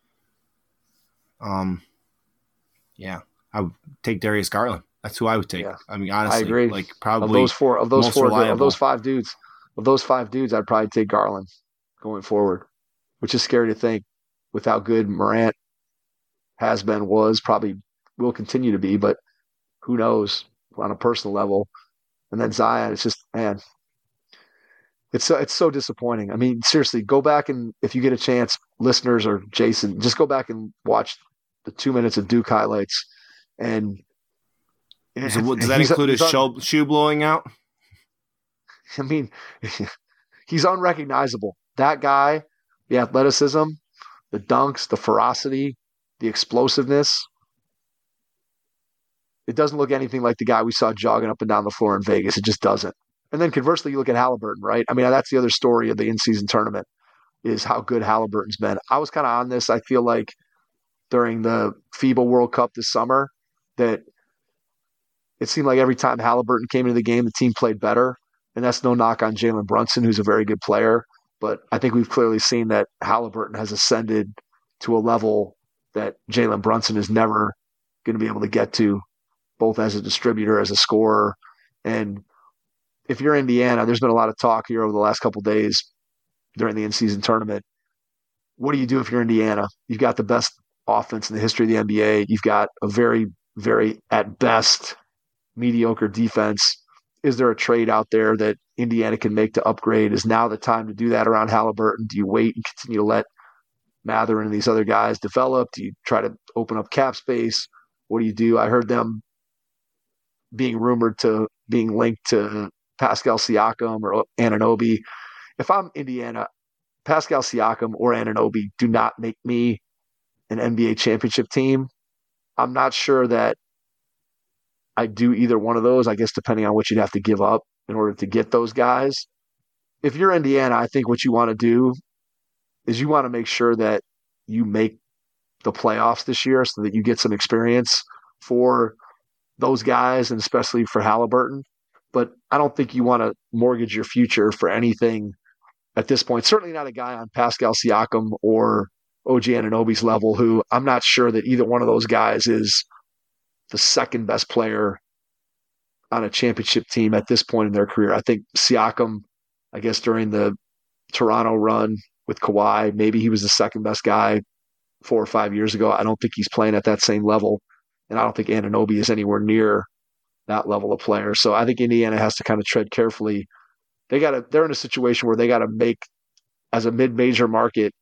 Speaker 4: Yeah. I would take Darius Garland. That's who I would take. Yeah. I mean, honestly,
Speaker 2: I agree.
Speaker 4: Like probably
Speaker 2: of those five dudes, I'd probably take Garland going forward, which is scary to think with how good Morant has been, probably will continue to be, but who knows on a personal level. And then Zion, it's just, man, it's so disappointing. I mean, seriously, go back and if you get a chance, listeners or Jason, just go back and watch the 2 minutes of Duke highlights. And
Speaker 4: does that include his shoe blowing out?
Speaker 2: I mean, he's unrecognizable. That guy, the athleticism, the dunks, the ferocity, the explosiveness. It doesn't look anything like the guy we saw jogging up and down the floor in Vegas. It just doesn't. And then conversely, you look at Halliburton, right? I mean, that's the other story of the in-season tournament is how good Halliburton's been. I was kind of on this, I feel like, during the FIBA World Cup this summer, that it seemed like every time Halliburton came into the game, the team played better. And that's no knock on Jalen Brunson, who's a very good player. But I think we've clearly seen that Halliburton has ascended to a level that Jalen Brunson is never going to be able to get to, both as a distributor, as a scorer. And if you're Indiana, there's been a lot of talk here over the last couple of days during the in-season tournament. What do you do if you're Indiana? You've got the best offense in the history of the NBA. You've got a very, very, at best, mediocre defense. Is there a trade out there that Indiana can make to upgrade? Is now the time to do that around Halliburton? Do you wait and continue to let Mather and these other guys develop? Do you try to open up cap space? What do you do? I heard them being rumored to being linked to Pascal Siakam or Anunoby. If I'm Indiana, Pascal Siakam or Anunoby do not make me an NBA championship team. I'm not sure that I do either one of those, I guess, depending on what you'd have to give up in order to get those guys. If you're Indiana, I think what you want to do is you want to make sure that you make the playoffs this year so that you get some experience for those guys and especially for Halliburton. But I don't think you want to mortgage your future for anything at this point. Certainly not a guy on Pascal Siakam or OG Anunoby's level, who I'm not sure that either one of those guys is the second best player on a championship team at this point in their career. I think Siakam, I guess during the Toronto run with Kawhi, maybe he was the second best guy 4 or 5 years ago. I don't think he's playing at that same level. And I don't think Anunoby is anywhere near that level of player. So I think Indiana has to kind of tread carefully. They're in a situation where they got to make, as a mid-major market,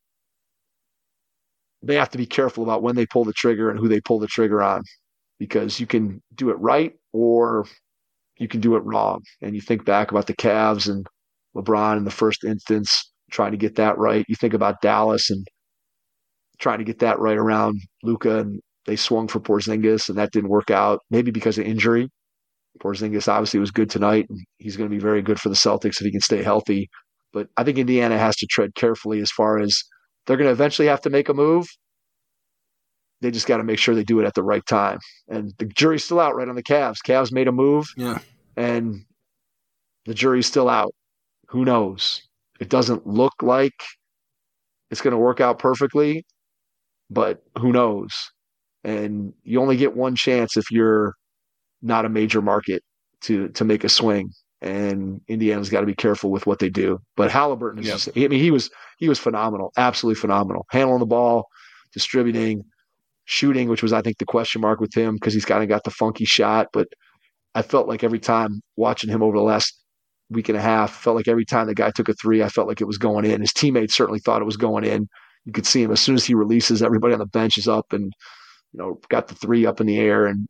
Speaker 2: they have to be careful about when they pull the trigger and who they pull the trigger on, because you can do it right or you can do it wrong. And you think back about the Cavs and LeBron in the first instance, trying to get that right. You think about Dallas and trying to get that right around Luka, and they swung for Porzingis, and that didn't work out, maybe because of injury. Porzingis obviously was good tonight, and he's going to be very good for the Celtics if he can stay healthy. But I think Indiana has to tread carefully as far as they're going to eventually have to make a move. They just got to make sure they do it at the right time. And the jury's still out right on the Cavs. Cavs made a move, and the jury's still out. Who knows? It doesn't look like it's going to work out perfectly, but who knows? And you only get one chance if you're not a major market to make a swing. And Indiana's got to be careful with what they do. But Halliburton is just, I mean, he was phenomenal, absolutely phenomenal. Handling the ball, distributing, shooting, which was, I think, the question mark with him because he's kind of got the funky shot. But I felt like every time watching him over the last week and a half, felt like every time the guy took a three, I felt like it was going in. His teammates certainly thought it was going in. You could see him as soon as he releases, everybody on the bench is up and, got the three up in the air. And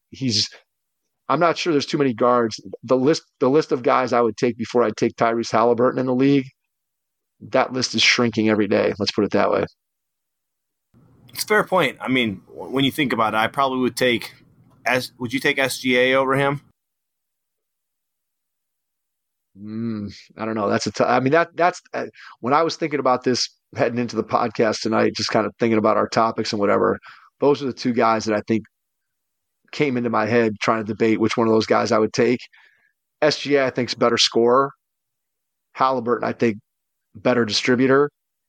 Speaker 2: I'm not sure there's too many guards. The list of guys I would take before I'd take Tyrese Halliburton in the league, that list is shrinking every day. Let's put it that way.
Speaker 4: It's a fair point. I mean, when you think about it, I probably would take would you take SGA over him?
Speaker 2: I don't know. That's when I was thinking about this heading into the podcast tonight, just kind of thinking about our topics and whatever, those are the two guys that I think came into my head trying to debate which one of those guys I would take. SGA, I think, is better scorer. Halliburton, I think, better distributor.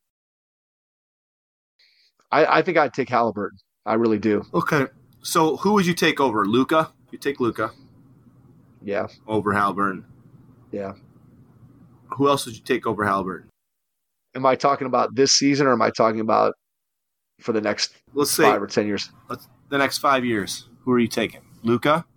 Speaker 2: I think I'd take Halliburton. I really do.
Speaker 4: Okay. So who would you take over? Luka? You take Luka.
Speaker 2: Yeah.
Speaker 4: Over Halliburton.
Speaker 2: Yeah.
Speaker 4: Who else would you take over Halliburton?
Speaker 2: Am I talking about this season or am I talking about for the next 5 or 10 years?
Speaker 4: The next 5 years. Who are you taking? Luka?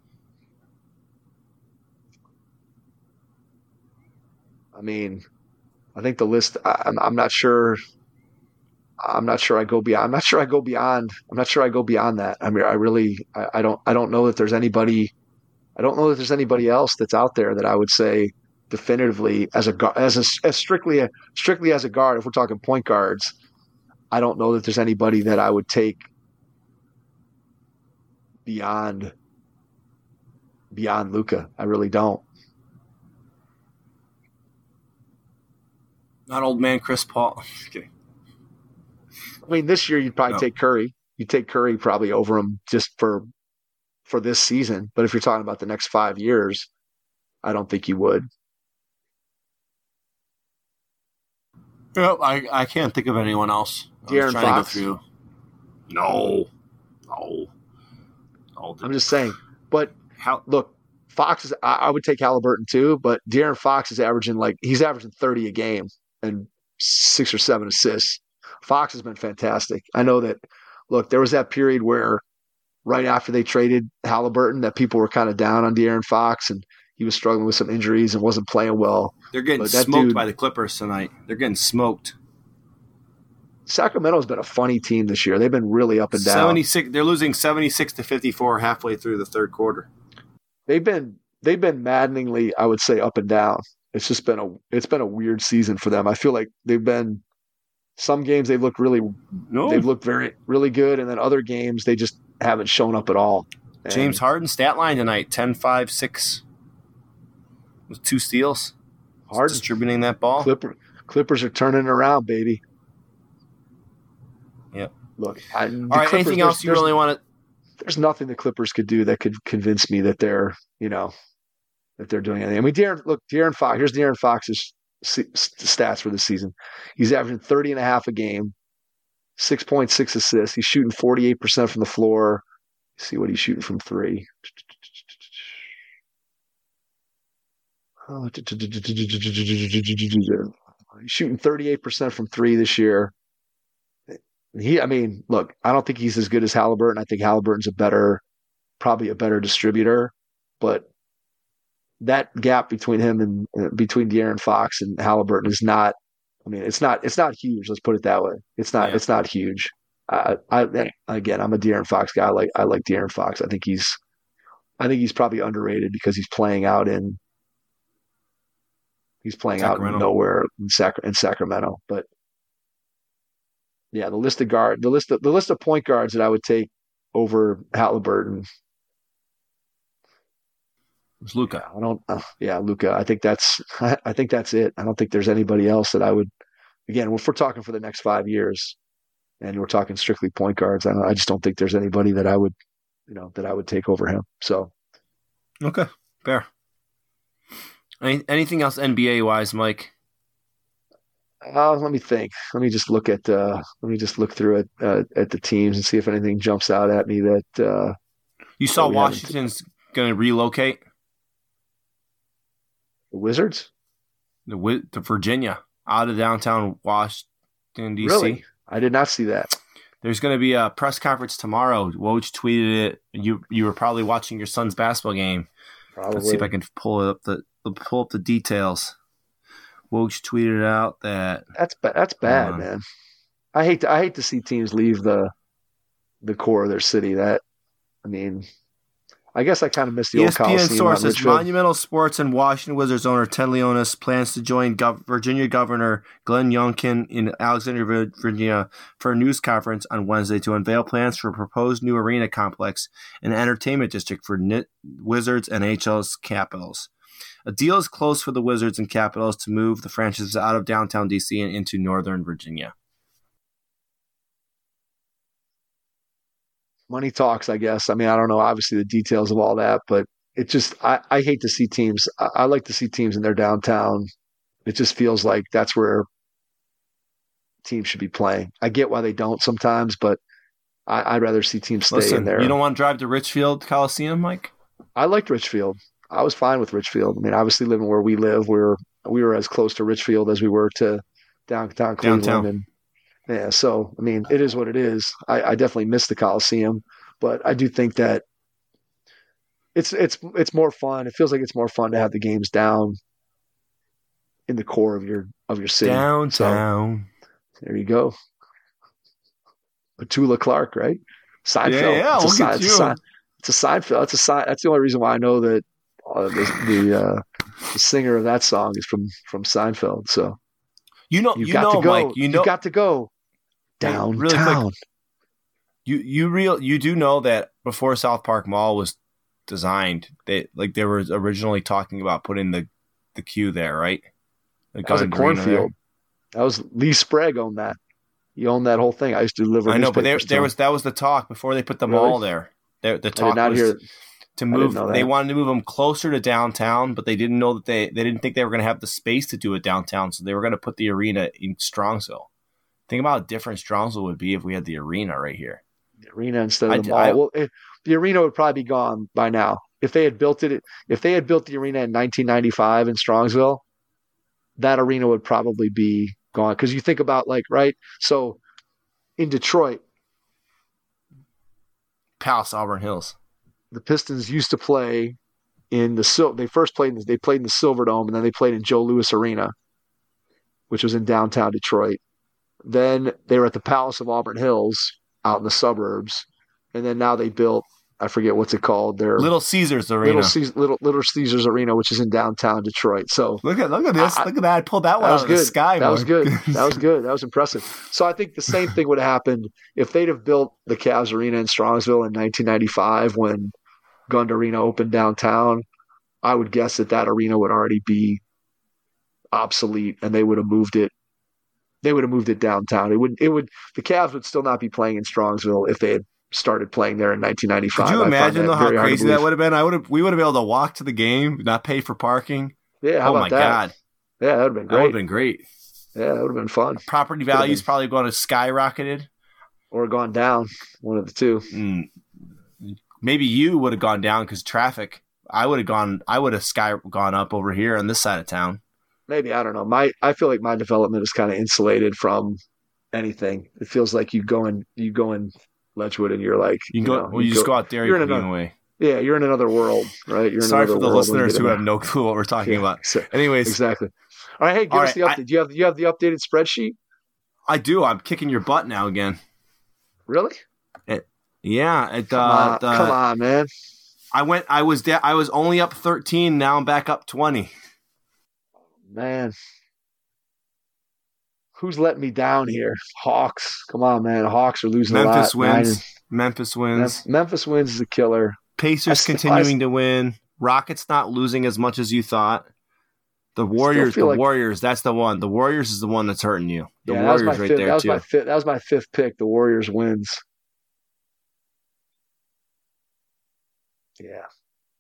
Speaker 2: I mean, I think the list. I'm not sure. I'm not sure I go beyond. I'm not sure I go beyond that. I mean, I don't know that there's anybody. I don't know that there's anybody else that's out there that I would say definitively as strictly as a guard. If we're talking point guards, I don't know that there's anybody that I would take beyond Luka. I really don't.
Speaker 4: Not old man Chris Paul. Just kidding.
Speaker 2: I mean, this year you'd probably take Curry. You'd take Curry probably over him just for this season. But if you're talking about the next 5 years, I don't think you would.
Speaker 4: Well, I can't think of anyone else.
Speaker 2: De'Aaron Fox?
Speaker 4: To go through. No.
Speaker 2: I'm just saying. But look, Fox is. I would take Halliburton too, but De'Aaron Fox is averaging 30 a game and 6 or 7 assists. Fox has been fantastic. I know that. Look, there was that period where right after they traded Halliburton that people were kind of down on De'Aaron Fox, and he was struggling with some injuries and wasn't playing well.
Speaker 4: They're getting smoked by the Clippers tonight. They're getting smoked.
Speaker 2: Sacramento's been a funny team this year. They've been really up and down.
Speaker 4: 76. They're losing 76-54 halfway through the third quarter.
Speaker 2: They've been maddeningly, I would say, up and down. It's just been a weird season for them. I feel like some games they've looked really good, and then other games they just haven't shown up at all. And
Speaker 4: James Harden stat line tonight: 10, 5, 6 with 2 steals. Harden distributing that ball.
Speaker 2: Clippers are turning around, baby.
Speaker 4: Yep.
Speaker 2: Look,
Speaker 4: all right. Anything else you really want to?
Speaker 2: There's nothing the Clippers could do that could convince me that they're doing anything. I mean, De'Aaron Fox. Here's De'Aaron Fox's stats for the season. He's averaging 30.5 a game, 6.6 assists. He's shooting 48% from the floor. Let's see what he's shooting from three. He's shooting 38% from three this year. Look, I don't think he's as good as Halliburton. I think Halliburton's probably a better distributor, but that gap between him and between De'Aaron Fox and Halliburton is not. I mean, it's not huge. Let's put it that way. It's not huge. I'm a De'Aaron Fox guy. I like De'Aaron Fox. I think he's probably underrated because he's playing out in nowhere in Sacramento. But yeah, the list of point guards that I would take over Halliburton.
Speaker 4: It's Luka.
Speaker 2: Luka. I think that's it. I don't think there's anybody else that I would. Again, if we're talking for the next 5 years, and we're talking strictly point guards, I just don't think there's anybody that I would take over him. So,
Speaker 4: okay, fair. Anything else NBA wise, Mike?
Speaker 2: Let me think. Let me just look through it at the teams and see if anything jumps out at me that
Speaker 4: you saw. Washington's going to relocate.
Speaker 2: The Wizards?
Speaker 4: The Virginia, out of downtown Washington, D.C.
Speaker 2: Really? I did not see that.
Speaker 4: There's going to be a press conference tomorrow. Woj tweeted it. You were probably watching your son's basketball game.
Speaker 2: Probably.
Speaker 4: Let's see if I can pull up the details. Woj tweeted out that
Speaker 2: that's bad, man. I hate to see teams leave the core of their city. I guess I kind of miss the old Coliseum.
Speaker 4: ESPN sources: Monumental Sports and Washington Wizards owner Ted Leonsis plans to join Virginia Governor Glenn Youngkin in Alexandria, Virginia, for a news conference on Wednesday to unveil plans for a proposed new arena complex and entertainment district for Wizards and HL's Capitals. A deal is close for the Wizards and Capitals to move the franchises out of downtown DC and into Northern Virginia.
Speaker 2: Money talks, I guess. I mean, I don't know, obviously, the details of all that, but it just, I hate to see teams. I like to see teams in their downtown. It just feels like that's where teams should be playing. I get why they don't sometimes, but I'd rather see teams stay in there.
Speaker 4: You don't want to drive to Richfield Coliseum, Mike?
Speaker 2: I liked Richfield. I was fine with Richfield. I mean, obviously, living where we live, we were as close to Richfield as we were to downtown Cleveland. And yeah, so I mean, it is what it is. I definitely miss the Coliseum, but I do think that it's more fun. It feels like it's more fun to have the games down in the core of your city.
Speaker 4: Downtown.
Speaker 2: So, there you go. Petula Clark, right? Seinfeld.
Speaker 4: Yeah,
Speaker 2: it's a Seinfeld. That's the only reason why I know that the singer of that song is from Seinfeld. So you've got to go downtown.
Speaker 4: Really quick, you do know that before South Park Mall was designed, they were originally talking about putting the queue there, right?
Speaker 2: That was a cornfield. That was Lee Sprague owned that. He owned that whole thing. I used to deliver.
Speaker 4: I know, but that was the talk before they put the mall there. The talk was to move. They wanted to move them closer to downtown, but they didn't know that they didn't think they were going to have the space to do it downtown, so they were going to put the arena in Strongsville. Think about how different Strongsville would be if we had the arena right here.
Speaker 2: The arena instead of the mall. The arena would probably be gone by now. If they had built the arena in 1995 in Strongsville, that arena would probably be gone. Because you think about so in Detroit,
Speaker 4: Palace, Auburn Hills.
Speaker 2: The Pistons used to play in the they played in the Silverdome, and then they played in Joe Louis Arena, which was in downtown Detroit. Then they were at the Palace of Auburn Hills out in the suburbs, and then now they built, I forget what's it called, their
Speaker 4: Little Caesars Arena.
Speaker 2: Little Caesars Arena, which is in downtown Detroit. So
Speaker 4: look at this. Look at that. I pulled that one out of the sky.
Speaker 2: That was good. That was good. That was impressive. So I think the same thing would have happened if they'd have built the Cavs Arena in Strongsville in 1995 when Gund Arena opened downtown. I would guess that arena would already be obsolete, and they would have moved it. They would have moved it downtown. The Cavs would still not be playing in Strongsville if they had started playing there in 1995.
Speaker 4: Could you imagine how crazy that would have been? We would have been able to walk to the game, not pay for parking.
Speaker 2: Yeah, how about that?
Speaker 4: God.
Speaker 2: Yeah, that would have been great.
Speaker 4: That would have been great.
Speaker 2: Yeah, that would have been fun.
Speaker 4: Property values probably going to skyrocketed.
Speaker 2: Or gone down, one of the two.
Speaker 4: Maybe you would have gone down because traffic. I would have gone up over here on this side of town.
Speaker 2: Maybe, I don't know. I feel like my development is kind of insulated from anything. It feels like you go in Ledgewood and you're like,
Speaker 4: you just go out there. You're in another,
Speaker 2: yeah, you're in another world, right? You're in
Speaker 4: Sorry
Speaker 2: another
Speaker 4: for the listeners who have no clue what we're talking about. Anyways,
Speaker 2: exactly. All right, hey, give us the update. Do you have the updated spreadsheet?
Speaker 4: I do. I'm kicking your butt now again.
Speaker 2: Really?
Speaker 4: Yeah.
Speaker 2: Come on, man.
Speaker 4: I was only up 13. Now I'm back up 20.
Speaker 2: Man, who's letting me down here? Hawks. Come on, man. Hawks are losing
Speaker 4: Memphis
Speaker 2: a lot.
Speaker 4: Wins. Memphis wins.
Speaker 2: Memphis wins is a killer.
Speaker 4: Pacers continuing to win. Rockets not losing as much as you thought. The Warriors, that's the one. The Warriors is the one that's hurting you. The Warriors right there, too.
Speaker 2: That was my fifth pick. The Warriors wins. Yeah.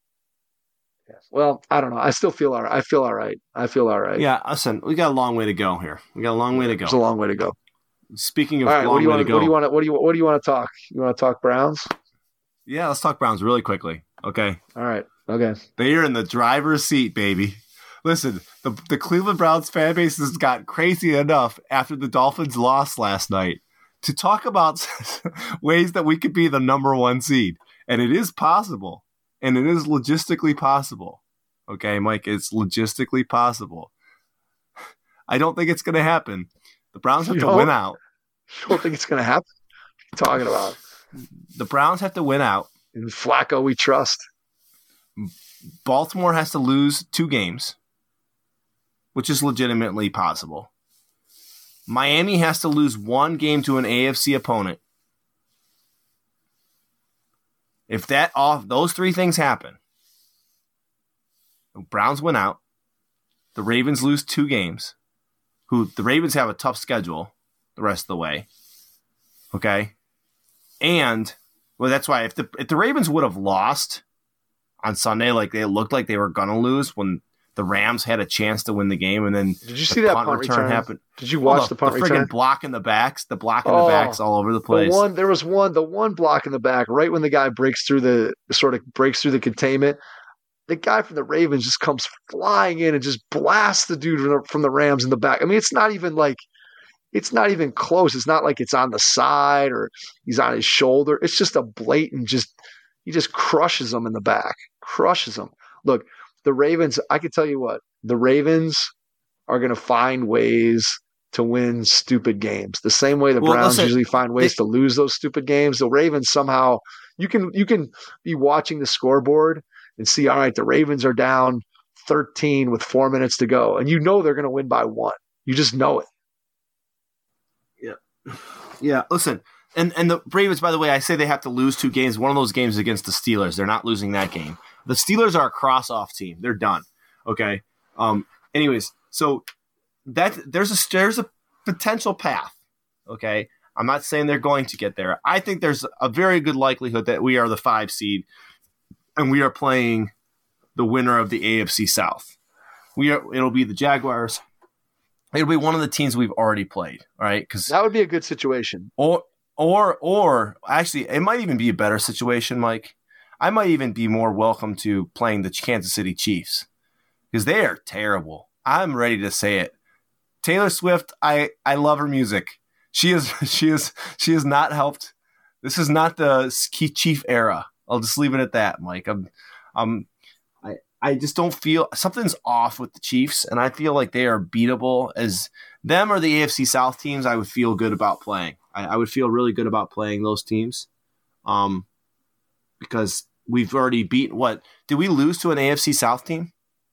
Speaker 2: Well, I don't know. I still feel all right. I feel all right.
Speaker 4: Yeah, listen, we got a long way to go here. There's a long way to go. Speaking of long way to go.
Speaker 2: What do you want to talk? You want to talk Browns?
Speaker 4: Yeah, let's talk Browns really quickly. Okay.
Speaker 2: All right. Okay.
Speaker 4: They are in the driver's seat, baby. Listen, the Cleveland Browns fan base has got crazy enough after the Dolphins lost last night to talk about ways that we could be the number one seed. And it is possible. And it is logistically possible. Okay, Mike, it's logistically possible. I don't think it's going to happen. The Browns have to win out.
Speaker 2: You don't think it's going to happen? What are you talking about?
Speaker 4: The Browns have to win out.
Speaker 2: In Flacco, we trust.
Speaker 4: Baltimore has to lose 2 games, which is legitimately possible. Miami has to lose 1 game to an AFC opponent. If those 3 things happen, the Browns win out, the Ravens lose 2 games, the Ravens have a tough schedule the rest of the way. Okay? And that's why if the Ravens would have lost on Sunday, like they looked like they were gonna lose when the Rams had a chance to win the game, and then
Speaker 2: did you see that punt return happened? Did you watch the punt return?
Speaker 4: The friggin' block in the backs, the backs all over the place.
Speaker 2: The one block in the back right when the guy breaks through the containment. The guy from the Ravens just comes flying in and just blasts the dude from the Rams in the back. I mean, it's not even close. It's not like it's on the side or he's on his shoulder. It's just a blatant he just crushes them in the back. Crushes them. Look, the Ravens, I can tell you what, the Ravens are going to find ways to win stupid games. The same way the Browns usually find ways to lose those stupid games. The Ravens somehow, you can be watching the scoreboard and see, all right, the Ravens are down 13 with 4 minutes to go. And you know they're going to win by 1. You just know it.
Speaker 4: Yeah, listen, and the Ravens, by the way, I say they have to lose 2 games. One of those games against the Steelers. They're not losing that game. The Steelers are a cross-off team. They're done. Okay. Anyways, so there's a potential path. Okay. I'm not saying they're going to get there. I think there's a very good likelihood that we are the 5 seed and we are playing the winner of the AFC South. It'll be the Jaguars. It'll be one of the teams we've already played. All right. Because
Speaker 2: that would be a good situation.
Speaker 4: Or actually, it might even be a better situation, Mike. I might even be more welcome to playing the Kansas City Chiefs because they are terrible. I'm ready to say it. Taylor Swift, I love her music. She has not helped This is not the Chief era. I'll just leave it at that, Mike. I just don't feel something's off with the Chiefs, and I feel like they are beatable. As them or the AFC South teams, I would feel good about playing. I would feel really good about playing those teams, because we've already beat. What did we lose to an AFC South team?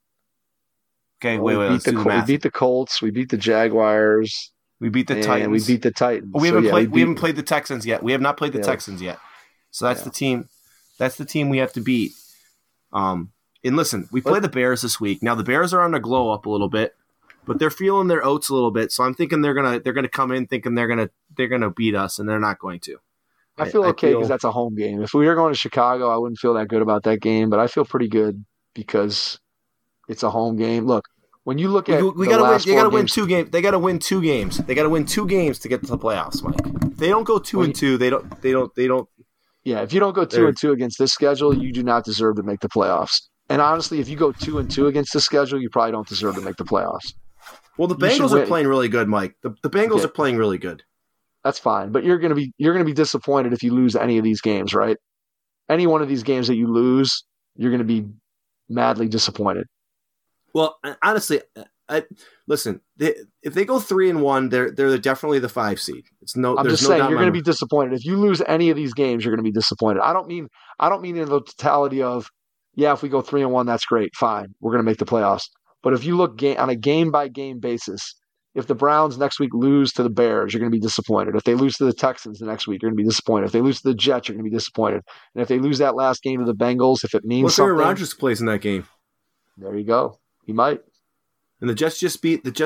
Speaker 4: Okay, wait.
Speaker 2: We beat the Colts. We beat the Jaguars.
Speaker 4: We beat the Titans.
Speaker 2: We beat the Titans.
Speaker 4: We haven't played the Texans yet. We have not played the Texans yet. So that's the team. That's the team we have to beat. And listen, we play the Bears this week. Now the Bears are on a glow up a little bit, but they're feeling their oats a little bit. So I'm thinking they're gonna come in thinking they're gonna beat us, and they're not going to.
Speaker 2: I feel okay because that's a home game. If we were going to Chicago, I wouldn't feel that good about that game, but I feel pretty good because it's a home game. Look, when you look at
Speaker 4: we gotta win. They gotta win 2 games. They gotta win 2 games. They gotta win 2 games to get to the playoffs, Mike. If they don't go 2-2, they don't.
Speaker 2: Yeah, if you don't go 2-2 against this schedule, you do not deserve to make the playoffs. And honestly, if you go 2-2 against this schedule, you probably don't deserve to make the playoffs.
Speaker 4: Well, the Bengals are playing really good, Mike. The Bengals are playing really good.
Speaker 2: That's fine, but you're gonna be disappointed if you lose any of these games, right? Any one of these games that you lose, you're gonna be madly disappointed.
Speaker 4: Well, honestly, listen. If they go 3-1, they're definitely the 5 seed.
Speaker 2: I'm just saying you're going to be disappointed if you lose any of these games. You're going to be disappointed. I don't mean in the totality of if we go 3-1, that's great, fine, we're going to make the playoffs. But if you look on a game by game basis, if the Browns next week lose to the Bears, you're going to be disappointed. If they lose to the Texans the next week, you're going to be disappointed. If they lose to the Jets, you're going to be disappointed. And if they lose that last game to the Bengals, if it means something,
Speaker 4: Aaron Rodgers plays in that game.
Speaker 2: There you go. He might. And
Speaker 4: the Jets just beat. Who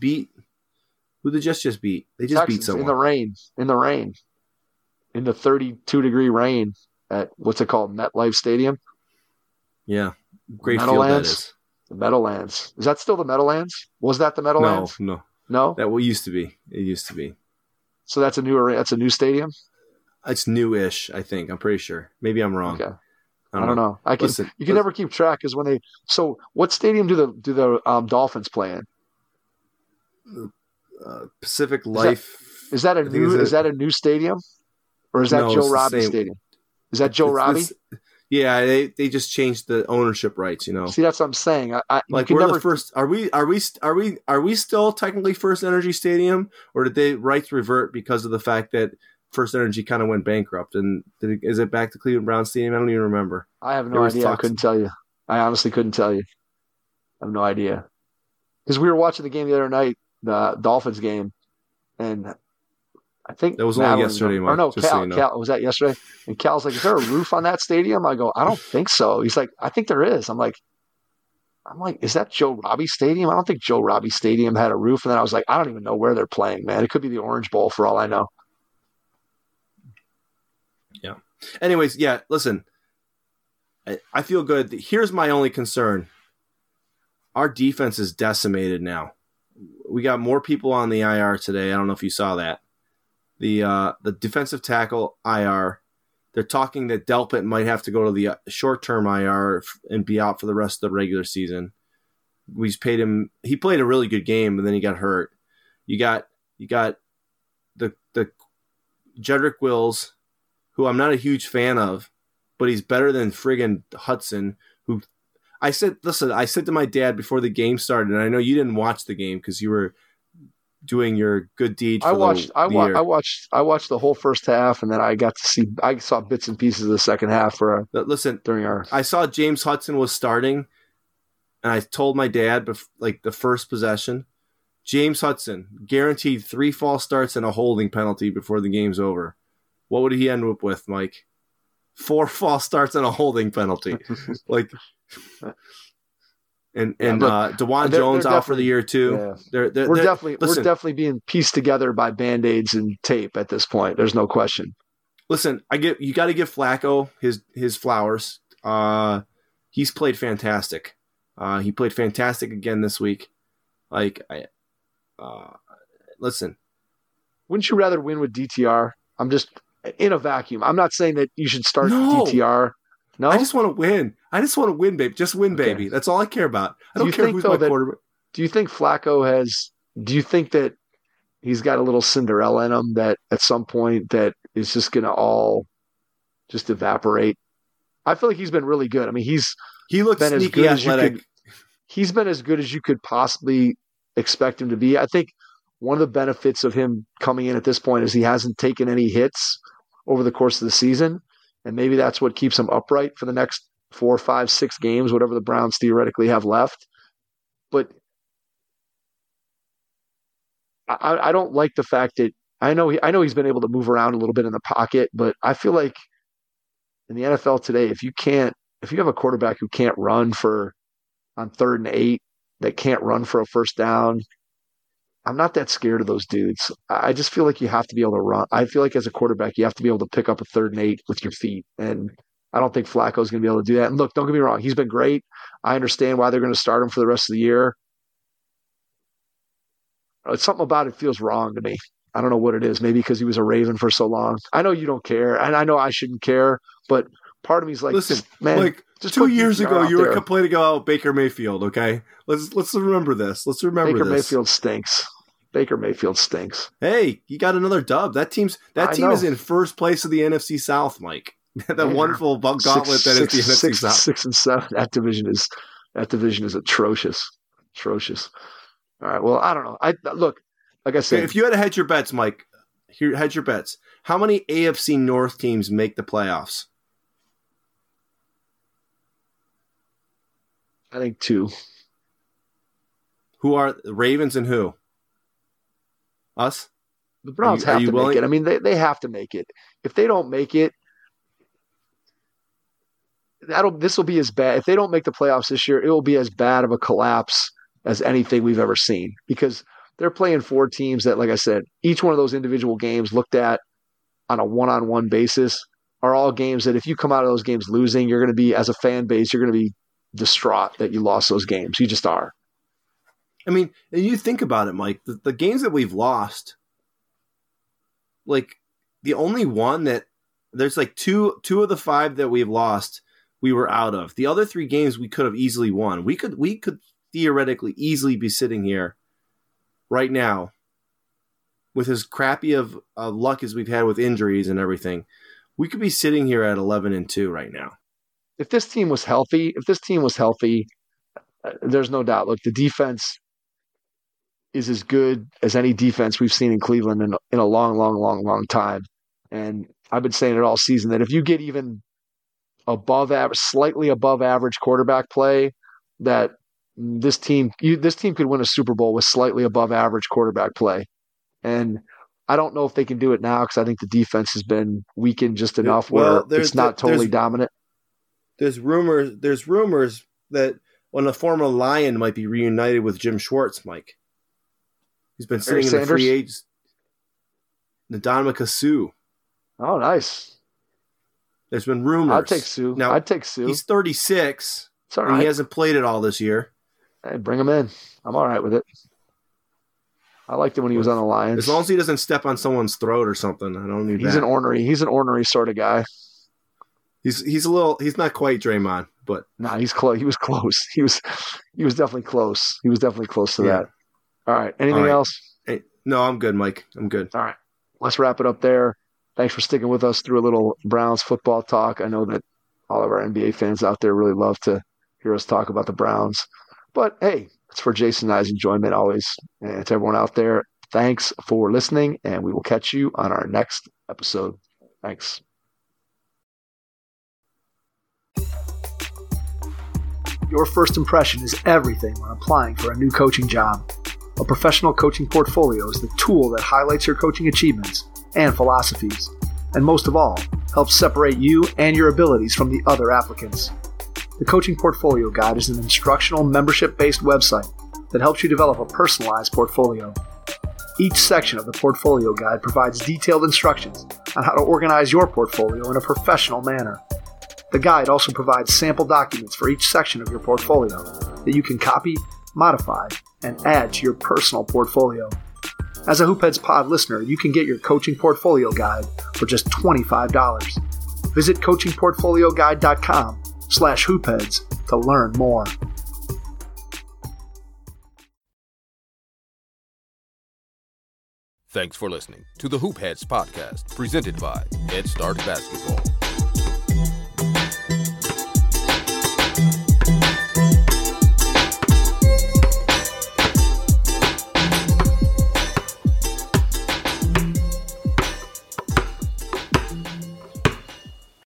Speaker 4: the Jets just beat? They just
Speaker 2: Texans,
Speaker 4: beat someone.
Speaker 2: In the rain. In the 32-degree rain at, what's it called, MetLife Stadium?
Speaker 4: Yeah. Great field that is.
Speaker 2: The Meadowlands. Is that still the Meadowlands? Was that the Meadowlands?
Speaker 4: No.
Speaker 2: No?
Speaker 4: That used to be. It used to be.
Speaker 2: So that's a new stadium?
Speaker 4: It's new-ish, I think. I'm pretty sure. Maybe I'm wrong.
Speaker 2: Okay. I don't know. You can never keep track because when they. So, what stadium do the Dolphins play in?
Speaker 4: Pacific Life.
Speaker 2: Is that a new stadium, or is that Joe Robbie Stadium? Is that Joe Robbie?
Speaker 4: Yeah, they just changed the ownership rights.
Speaker 2: See, that's what I'm saying.
Speaker 4: We're the first. Are we still technically First Energy Stadium, or did they rights revert because of the fact that First Energy kind of went bankrupt? And is it back to Cleveland Browns Stadium? I don't even remember.
Speaker 2: I have no idea. I couldn't tell you. I honestly couldn't tell you. I have no idea. Because we were watching the game the other night, the Dolphins game, and I think
Speaker 4: that was only yesterday.
Speaker 2: Or no, Cal, was that yesterday? And Cal's like, "Is there a roof on that stadium?" I go, "I don't think so." He's like, "I think there is." I'm like, "Is that Joe Robbie Stadium?" I don't think Joe Robbie Stadium had a roof. And then I was like, "I don't even know where they're playing, man. It could be the Orange Bowl for all I know."
Speaker 4: Yeah. Anyways, listen, I feel good. Here's my only concern. Our defense is decimated now. We got more people on the IR today. I don't know if you saw that. The defensive tackle IR, they're talking that Delpit might have to go to the short-term IR and be out for the rest of the regular season. We just paid him. He played a really good game, but then he got hurt. You got the Jedrick Wills, who I'm not a huge fan of, but he's better than friggin' Hudson, who I said to my dad before the game started, and I know you didn't watch the game because you were doing your good deed.
Speaker 2: I watched the whole first half, and then I saw bits and pieces of the second half
Speaker 4: I saw James Hudson was starting, and I told my dad the first possession, James Hudson guaranteed 3 false starts and a holding penalty before the game's over. What would he end up with, Mike? 4 false starts and a holding penalty. DeJuan Jones out for the year too.
Speaker 2: Yeah. We're definitely being pieced together by Band-Aids and tape at this point. There's no question.
Speaker 4: Listen, you got to give Flacco his flowers. He's played fantastic. He played fantastic again this week. Listen,
Speaker 2: wouldn't you rather win with DTR? I'm just in a vacuum. I'm not saying that you should start DTR. No,
Speaker 4: I just want to win. Baby. Just win, baby. That's all I care about. I don't care who's my quarterback.
Speaker 2: Do you think Flacco do you think that he's got a little Cinderella in him that at some point that is just going to all just evaporate. I feel like he's been really good. I mean,
Speaker 4: he looks
Speaker 2: been
Speaker 4: sneaky
Speaker 2: as good
Speaker 4: athletic.
Speaker 2: as you could. He's been as good as you could possibly expect him to be. I think one of the benefits of him coming in at this point is he hasn't taken any hits over the course of the season, and maybe that's what keeps him upright for the next 4, 5, 6 games, whatever the Browns theoretically have left. But I don't like the fact that I know he's been able to move around a little bit in the pocket, but I feel like in the NFL today, if you have a quarterback who can't run on 3rd and 8, that can't run for a first down, I'm not that scared of those dudes. I just feel like you have to be able to run. I feel like as a quarterback, you have to be able to pick up a 3rd and 8 with your feet. And I don't think Flacco's going to be able to do that. And look, don't get me wrong. He's been great. I understand why they're going to start him for the rest of the year. It's something about it feels wrong to me. I don't know what it is. Maybe because he was a Raven for so long. I know you don't care, and I know I shouldn't care, but part of me is like,
Speaker 4: listen,
Speaker 2: man,
Speaker 4: like
Speaker 2: just
Speaker 4: 2 years ago, you were
Speaker 2: there.
Speaker 4: complaining about Baker Mayfield. Okay, let's remember this. Let's remember
Speaker 2: Baker
Speaker 4: this.
Speaker 2: Baker Mayfield stinks.
Speaker 4: Hey, he got another dub. That team is in first place of the NFC South, Mike. That wonderful gauntlet that is the NFC South.
Speaker 2: 6 and 7. That division is atrocious. Atrocious. All right. Well, I don't know. Look, like I said,
Speaker 4: if you had to hedge your bets, Mike, hedge your bets. How many AFC North teams make the playoffs?
Speaker 2: I think 2.
Speaker 4: Who are the Ravens and who? Us?
Speaker 2: The Browns have to make it. I mean, they have to make it. If they don't make it, this will be as bad. If they don't make the playoffs this year, it will be as bad of a collapse as anything we've ever seen, because they're playing 4 teams that, like I said, each one of those individual games looked at on a one-on-one basis are all games that if you come out of those games losing, you're going to be, as a fan base, you're going to be distraught that you lost those games. You just are.
Speaker 4: I mean, and you think about it, Mike, the games that we've lost, like the only one that there's like two of the 5 that we've lost, we were out of. The other 3 games we could have easily won. We could theoretically easily be sitting here right now with as crappy of luck as we've had with injuries and everything. We could be sitting here at 11-2 right now.
Speaker 2: If this team was healthy, there's no doubt. Look, the defense is as good as any defense we've seen in Cleveland in a long, long, long, long time. And I've been saying it all season that if you get even above average, slightly above average quarterback play, that this team could win a Super Bowl with slightly above average quarterback play. And I don't know if they can do it now because I think the defense has been weakened just enough where it's not totally dominant.
Speaker 4: There's rumors that when a former Lion might be reunited with Jim Schwartz, Mike. He's been sitting in the free agents. Ndamukong Suh.
Speaker 2: Oh, nice.
Speaker 4: There's been rumors.
Speaker 2: I'd take Suh.
Speaker 4: Now,
Speaker 2: I'd take Suh.
Speaker 4: He's 36.
Speaker 2: It's all right.
Speaker 4: And he hasn't played it all this year.
Speaker 2: Hey, bring him in. I'm all right with it. I liked it when he was on the Lions.
Speaker 4: As long as he doesn't step on someone's throat or something, I don't need that.
Speaker 2: He's an ornery sort of guy.
Speaker 4: He's not quite Draymond, but
Speaker 2: he's close. He was close. He was definitely close. He was definitely close to that. All right. Anything else?
Speaker 4: Hey, no, I'm good, Mike. I'm good.
Speaker 2: All right. Let's wrap it up there. Thanks for sticking with us through a little Browns football talk. I know that all of our NBA fans out there really love to hear us talk about the Browns. But, hey, it's for Jason and I's enjoyment always. And to everyone out there, thanks for listening, and we will catch you on our next episode. Thanks. Your first impression is everything when applying for a new coaching job. A professional coaching portfolio is the tool that highlights your coaching achievements and philosophies, and most of all, helps separate you and your abilities from the other applicants. The Coaching Portfolio Guide is an instructional membership-based website that helps you develop a personalized portfolio. Each section of the Portfolio Guide provides detailed instructions on how to organize your portfolio in a professional manner. The guide also provides sample documents for each section of your portfolio that you can copy, modify, and add to your personal portfolio. As a Hoopheads Pod listener, you can get your Coaching Portfolio Guide for just $25. Visit coachingportfolioguide.com/hoopheads to learn more.
Speaker 1: Thanks for listening to the Hoop Heads podcast, presented by Head Start Basketball.